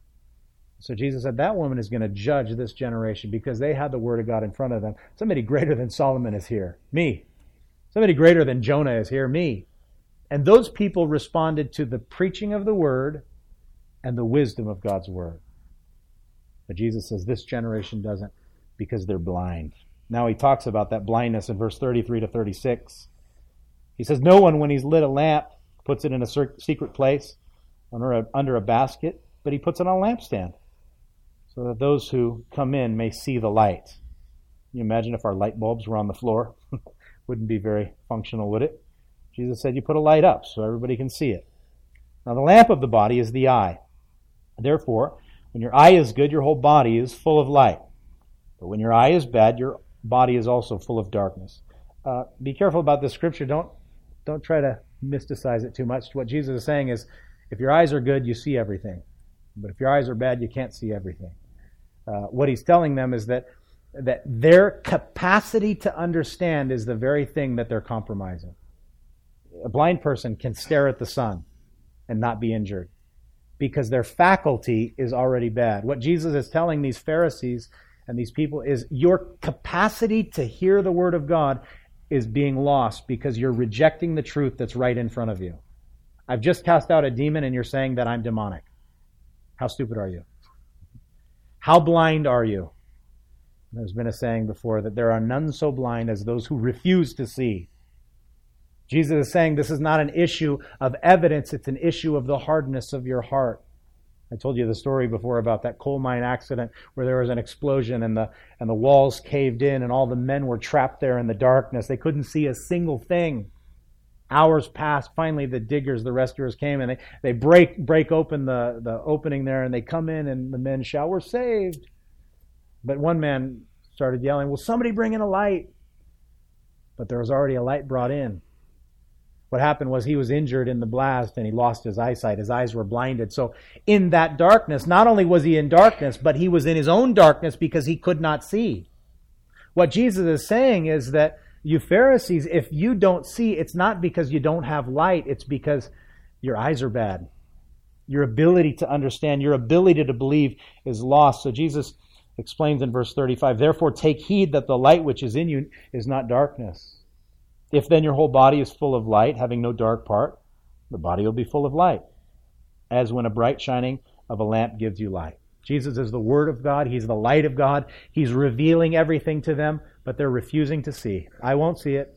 So Jesus said that woman is going to judge this generation because they had the word of God in front of them. Somebody greater than Solomon is here. Me. Somebody greater than Jonah is here. Me. And those people responded to the preaching of the word and the wisdom of God's word. But Jesus says this generation doesn't because they're blind. Now he talks about that blindness in verse 33 to 36. He says, no one, when he's lit a lamp, puts it in a secret place under a basket, but he puts it on a lampstand so that those who come in may see the light. Can you imagine if our light bulbs were on the floor? Wouldn't be very functional, would it? Jesus said you put a light up so everybody can see it. Now the lamp of the body is the eye. Therefore, when your eye is good, your whole body is full of light. But when your eye is bad, your body is also full of darkness. Be careful about this scripture. Don't try to mysticize it too much. What Jesus is saying is, if your eyes are good, you see everything. But if your eyes are bad, you can't see everything. What he's telling them is that their capacity to understand is the very thing that they're compromising. A blind person can stare at the sun and not be injured because their faculty is already bad. What Jesus is telling these Pharisees and these people is your capacity to hear the word of God is being lost because you're rejecting the truth that's right in front of you. I've just cast out a demon and you're saying that I'm demonic. How stupid are you? How blind are you? There's been a saying before that there are none so blind as those who refuse to see. Jesus is saying this is not an issue of evidence, it's an issue of the hardness of your heart. I told you the story before about that coal mine accident where there was an explosion and the walls caved in and all the men were trapped there in the darkness. They couldn't see a single thing. Hours passed. Finally, the diggers, the rescuers came and they break open the opening there and they come in and the men shout, "We're saved." But one man started yelling, "Will somebody bring in a light?" But there was already a light brought in. What happened was he was injured in the blast and he lost his eyesight. His eyes were blinded. So in that darkness, not only was he in darkness, but he was in his own darkness because he could not see. What Jesus is saying is that you Pharisees, if you don't see, it's not because you don't have light. It's because your eyes are bad. Your ability to understand, your ability to believe is lost. So Jesus explains in verse 35, "Therefore take heed that the light which is in you is not darkness. If then your whole body is full of light, having no dark part, the body will be full of light, as when a bright shining of a lamp gives you light." Jesus is the Word of God. He's the light of God. He's revealing everything to them, but they're refusing to see. I won't see it.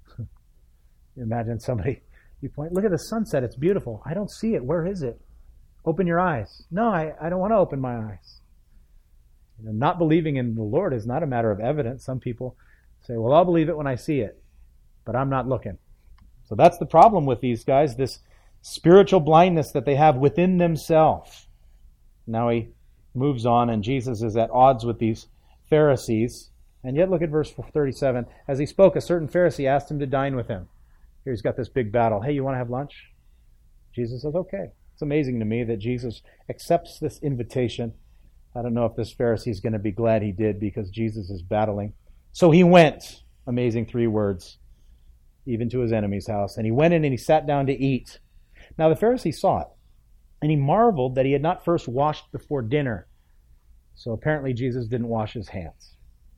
Imagine somebody, you point, "Look at the sunset. It's beautiful." "I don't see it. Where is it?" "Open your eyes." "No, I don't want to open my eyes." Not believing in the Lord is not a matter of evidence. Some people say, "Well, I'll believe it when I see it, but I'm not looking." So that's the problem with these guys, this spiritual blindness that they have within themselves. Now he moves on, and Jesus is at odds with these Pharisees. And yet look at verse 37. As he spoke, a certain Pharisee asked him to dine with him. Here he's got this big battle. "Hey, you want to have lunch?" Jesus says, "Okay." It's amazing to me that Jesus accepts this invitation. I don't know if this Pharisee is going to be glad he did because Jesus is battling. So he went. Amazing 3 words. Even to his enemy's house. And he went in and he sat down to eat. Now the Pharisee saw it, and he marveled that he had not first washed before dinner. So apparently Jesus didn't wash his hands.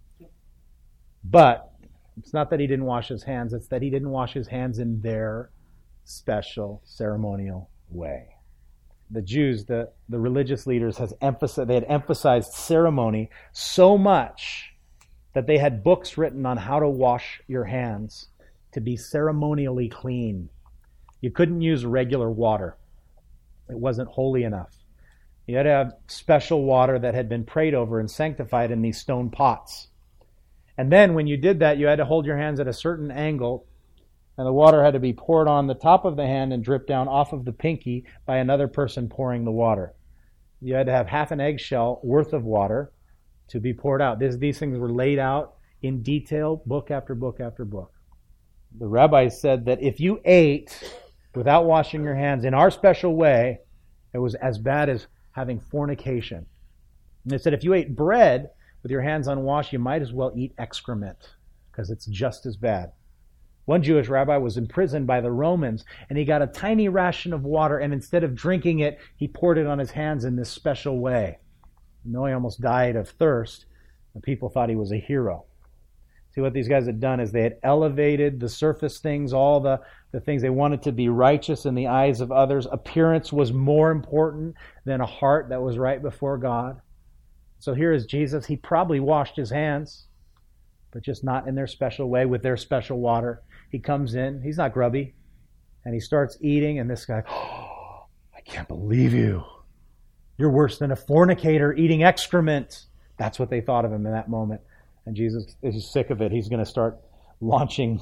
But it's not that he didn't wash his hands, it's that he didn't wash his hands in their special ceremonial way. The Jews, the religious leaders, had emphasized ceremony so much that they had books written on how to wash your hands to be ceremonially clean. You couldn't use regular water. It wasn't holy enough. You had to have special water that had been prayed over and sanctified in these stone pots. And then when you did that, you had to hold your hands at a certain angle, and the water had to be poured on the top of the hand and drip down off of the pinky by another person pouring the water. You had to have half an eggshell worth of water to be poured out. These things were laid out in detail, book after book after book. The rabbis said that if you ate without washing your hands in our special way, it was as bad as having fornication. And they said if you ate bread with your hands unwashed, you might as well eat excrement, because it's just as bad. One Jewish rabbi was imprisoned by the Romans, and he got a tiny ration of water, and instead of drinking it, he poured it on his hands in this special way. You know, he almost died of thirst, and people thought he was a hero. See, what these guys had done is they had elevated the surface things, all the things they wanted to be righteous in the eyes of others. Appearance was more important than a heart that was right before God. So here is Jesus. He probably washed his hands, but just not in their special way with their special water. He comes in, he's not grubby, and he starts eating, and this guy, oh, I can't believe you. You're worse than a fornicator eating excrement. That's what they thought of him in that moment. And Jesus is sick of it. He's going to start launching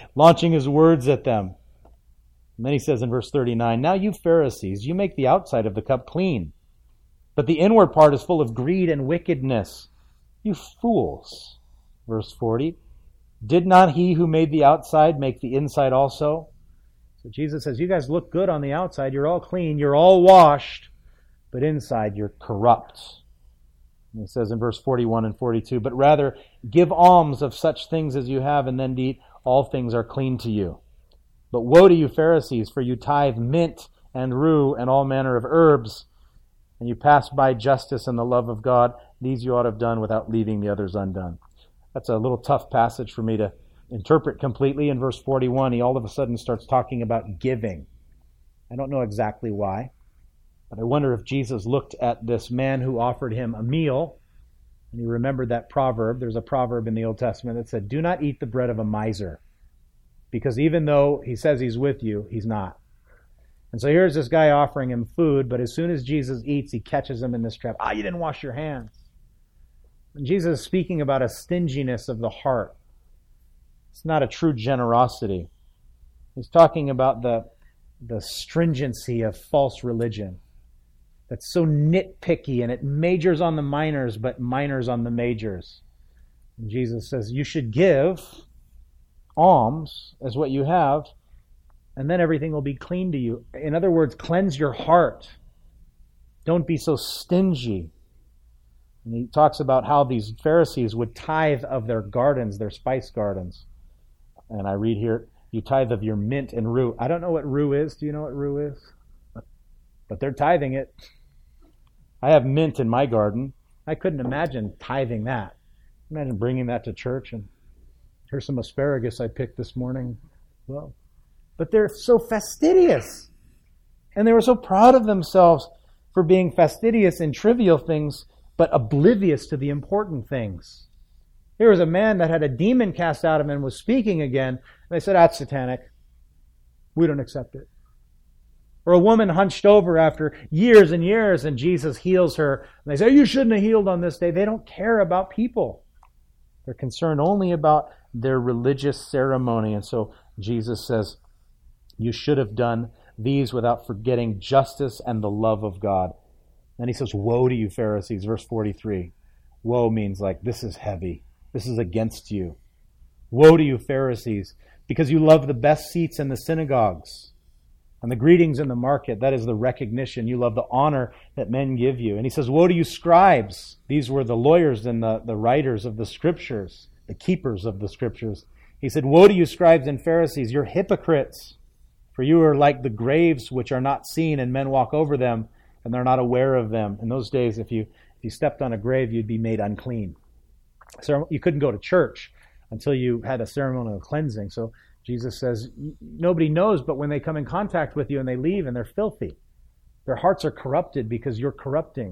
his words at them. And then he says in verse 39, now you Pharisees, you make the outside of the cup clean, but the inward part is full of greed and wickedness. You fools. Verse 40, did not he who made the outside make the inside also? So Jesus says, you guys look good on the outside. You're all clean. You're all washed. But inside you're corrupt. And he says in verse 41 and 42, but rather give alms of such things as you have, and then eat. All things are clean to you. But woe to you Pharisees, for you tithe mint and rue and all manner of herbs, and you pass by justice and the love of God. These you ought to have done without leaving the others undone. That's a little tough passage for me to interpret completely. In verse 41, he all of a sudden starts talking about giving. I don't know exactly why, but I wonder if Jesus looked at this man who offered him a meal, and he remembered that proverb. There's a proverb in the Old Testament that said, do not eat the bread of a miser, because even though he says he's with you, he's not. And so here's this guy offering him food, but as soon as Jesus eats, he catches him in this trap. You didn't wash your hands. And Jesus is speaking about a stinginess of the heart. It's not a true generosity. He's talking about the stringency of false religion that's so nitpicky, and it majors on the minors, but minors on the majors. And Jesus says, you should give alms as what you have, and then everything will be clean to you. In other words, cleanse your heart. Don't be so stingy. And he talks about how these Pharisees would tithe of their gardens, their spice gardens. And I read here, you tithe of your mint and rue. I don't know what rue is. Do you know what rue is? But they're tithing it. I have mint in my garden. I couldn't imagine tithing that. Imagine bringing that to church and here's some asparagus I picked this morning. Well, but they're so fastidious. And they were so proud of themselves for being fastidious in trivial things, but oblivious to the important things. Here was a man that had a demon cast out of him and was speaking again. And they said, that's satanic. We don't accept it. Or a woman hunched over after years and years, and Jesus heals her. And they say, you shouldn't have healed on this day. They don't care about people. They're concerned only about their religious ceremony. And so Jesus says, you should have done these without forgetting justice and the love of God. Then he says, woe to you Pharisees, verse 43. Woe means like, this is heavy. This is against you. Woe to you Pharisees, because you love the best seats in the synagogues and the greetings in the market. That is the recognition. You love the honor that men give you. And he says, woe to you scribes. These were the lawyers and the writers of the scriptures, the keepers of the scriptures. He said, woe to you scribes and Pharisees, you're hypocrites. For you are like the graves which are not seen, and men walk over them, and they're not aware of them. In those days, if you stepped on a grave, you'd be made unclean. So you couldn't go to church until you had a ceremonial cleansing. So Jesus says, nobody knows, but when they come in contact with you and they leave and they're filthy, their hearts are corrupted because you're corrupting.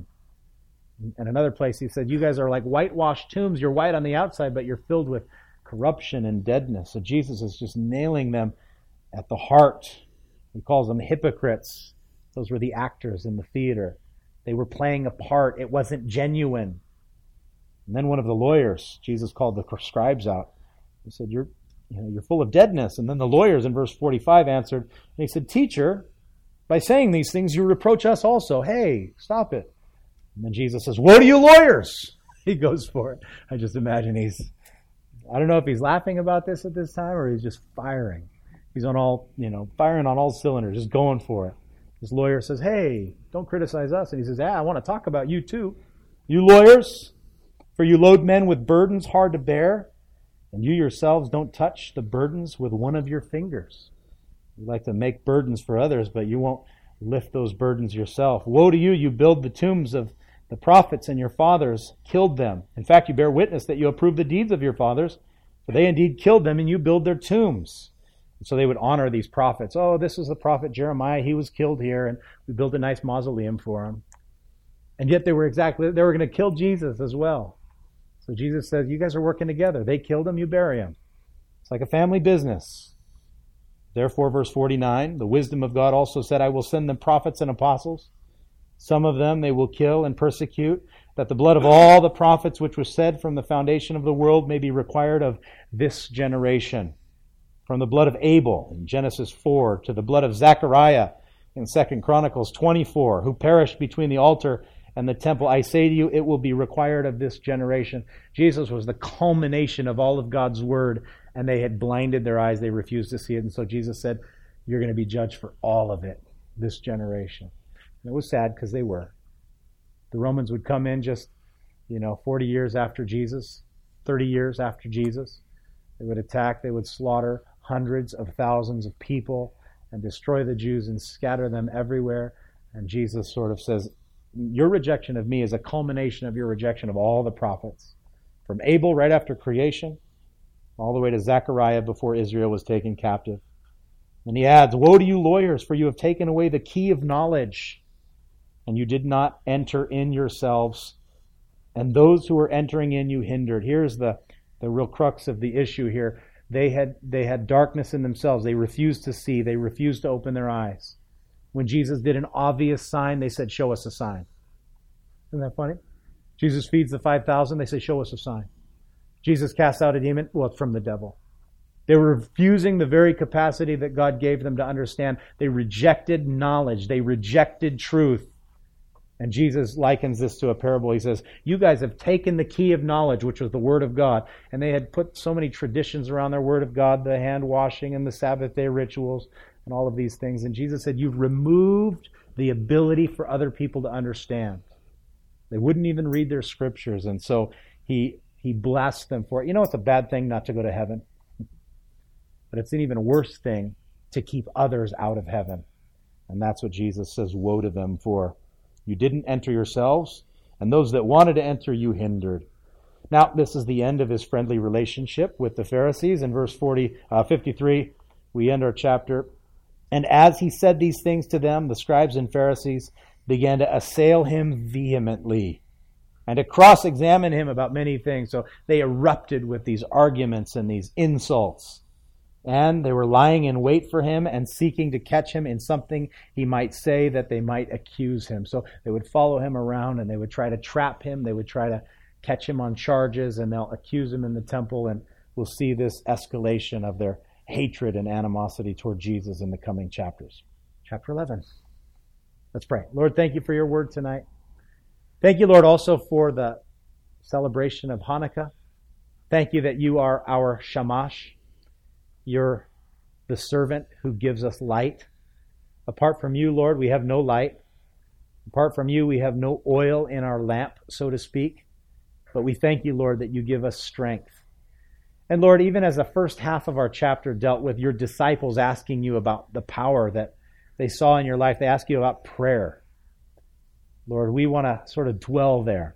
And another place he said, you guys are like whitewashed tombs. You're white on the outside, but you're filled with corruption and deadness. So Jesus is just nailing them at the heart. He calls them hypocrites. Those were the actors in the theater. They were playing a part. It wasn't genuine. And then one of the lawyers, Jesus called the scribes out. He said, you're full of deadness. And then the lawyers in verse 45 answered, and he said, teacher, by saying these things, you reproach us also. Hey, stop it. And then Jesus says, woe to you lawyers! He goes for it. I just imagine I don't know if he's laughing about this at this time or he's just firing. He's on all, firing on all cylinders, just going for it. This lawyer says, hey, don't criticize us. And he says, I want to talk about you too. You lawyers, for you load men with burdens hard to bear, and you yourselves don't touch the burdens with one of your fingers. You like to make burdens for others, but you won't lift those burdens yourself. Woe to you, you build the tombs of the prophets, and your fathers killed them. In fact, you bear witness that you approve the deeds of your fathers, for they indeed killed them, and you build their tombs. And so they would honor these prophets. Oh, this is the prophet Jeremiah. He was killed here, and we built a nice mausoleum for him. And yet they were going to kill Jesus as well. So Jesus says, you guys are working together. They killed him, you bury him. It's like a family business. Therefore, verse 49, the wisdom of God also said, I will send them prophets and apostles. Some of them they will kill and persecute, that the blood of all the prophets which was said from the foundation of the world may be required of this generation. From the blood of Abel in Genesis 4 to the blood of Zechariah in 2 Chronicles 24, who perished between the altar and the temple. I say to you, it will be required of this generation. Jesus was the culmination of all of God's word, and they had blinded their eyes. They refused to see it. And so Jesus said, you're going to be judged for all of it, this generation. And it was sad because they were. The Romans would come in just, 40 years after Jesus, 30 years after Jesus. They would attack, they would slaughter hundreds of thousands of people and destroy the Jews and scatter them everywhere. And Jesus sort of says, your rejection of me is a culmination of your rejection of all the prophets. From Abel right after creation, all the way to Zechariah before Israel was taken captive. And he adds, woe to you lawyers, for you have taken away the key of knowledge, and you did not enter in yourselves, and those who were entering in you hindered. Here's the real crux of the issue here. They had darkness in themselves. They refused to see. They refused to open their eyes. When Jesus did an obvious sign, they said, show us a sign. Isn't that funny? Jesus feeds the 5,000. They say, show us a sign. Jesus casts out a demon. Well, it's from the devil. They were refusing the very capacity that God gave them to understand. They rejected knowledge. They rejected truth. And Jesus likens this to a parable. He says, you guys have taken the key of knowledge, which was the Word of God, and they had put so many traditions around their Word of God, the hand washing and the Sabbath day rituals and all of these things. And Jesus said, you've removed the ability for other people to understand. They wouldn't even read their scriptures. And so he blessed them for it. It's a bad thing not to go to heaven. But it's an even worse thing to keep others out of heaven. And that's what Jesus says, woe to them for. You didn't enter yourselves, and those that wanted to enter you hindered. Now, this is the end of his friendly relationship with the Pharisees. In verse 53, we end our chapter. And as he said these things to them, the scribes and Pharisees began to assail him vehemently and to cross-examine him about many things. So they erupted with these arguments and these insults. And they were lying in wait for him and seeking to catch him in something he might say that they might accuse him. So they would follow him around and they would try to trap him. They would try to catch him on charges, and they'll accuse him in the temple. And we'll see this escalation of their hatred and animosity toward Jesus in the coming chapters. Chapter 11. Let's pray. Lord, thank you for your word tonight. Thank you, Lord, also for the celebration of Hanukkah. Thank you that you are our Shamash. You're the servant who gives us light. Apart from you, Lord, we have no light. Apart from you, we have no oil in our lamp, so to speak. But we thank you, Lord, that you give us strength. And Lord, even as the first half of our chapter dealt with your disciples asking you about the power that they saw in your life, they ask you about prayer. Lord, we want to sort of dwell there.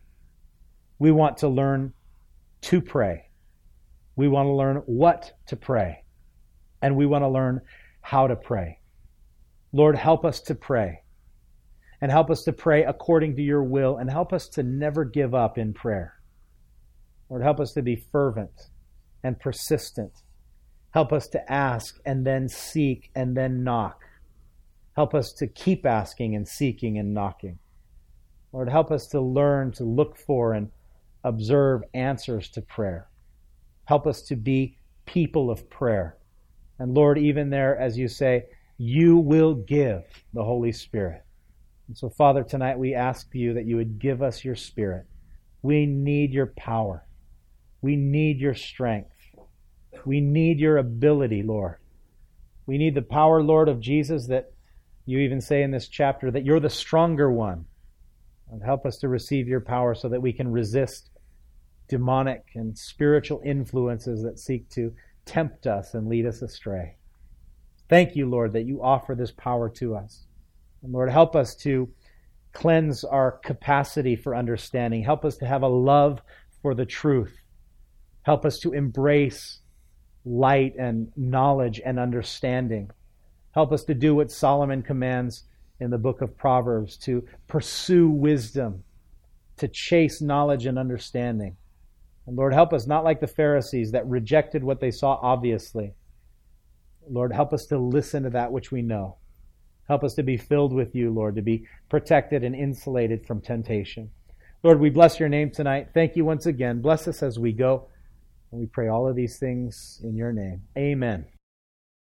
We want to learn to pray. We want to learn what to pray. And we want to learn how to pray. Lord, help us to pray. And help us to pray according to your will. And help us to never give up in prayer. Lord, help us to be fervent and persistent. Help us to ask and then seek and then knock. Help us to keep asking and seeking and knocking. Lord, help us to learn to look for and observe answers to prayer. Help us to be people of prayer. And Lord, even there, as you say, you will give the Holy Spirit. And so, Father, tonight we ask you that you would give us your Spirit. We need your power. We need your strength. We need your ability, Lord. We need the power, Lord, of Jesus, that you even say in this chapter that you're the stronger one. And help us to receive your power so that we can resist demonic and spiritual influences that seek to tempt us and lead us astray. Thank you, Lord, that you offer this power to us. And Lord, help us to cleanse our capacity for understanding. Help us to have a love for the truth. Help us to embrace light and knowledge and understanding. Help us to do what Solomon commands in the book of Proverbs, to pursue wisdom, to chase knowledge and understanding. And Lord, help us not like the Pharisees that rejected what they saw obviously. Lord, help us to listen to that which we know. Help us to be filled with you, Lord, to be protected and insulated from temptation. Lord, we bless your name tonight. Thank you once again. Bless us as we go. And we pray all of these things in your name. Amen.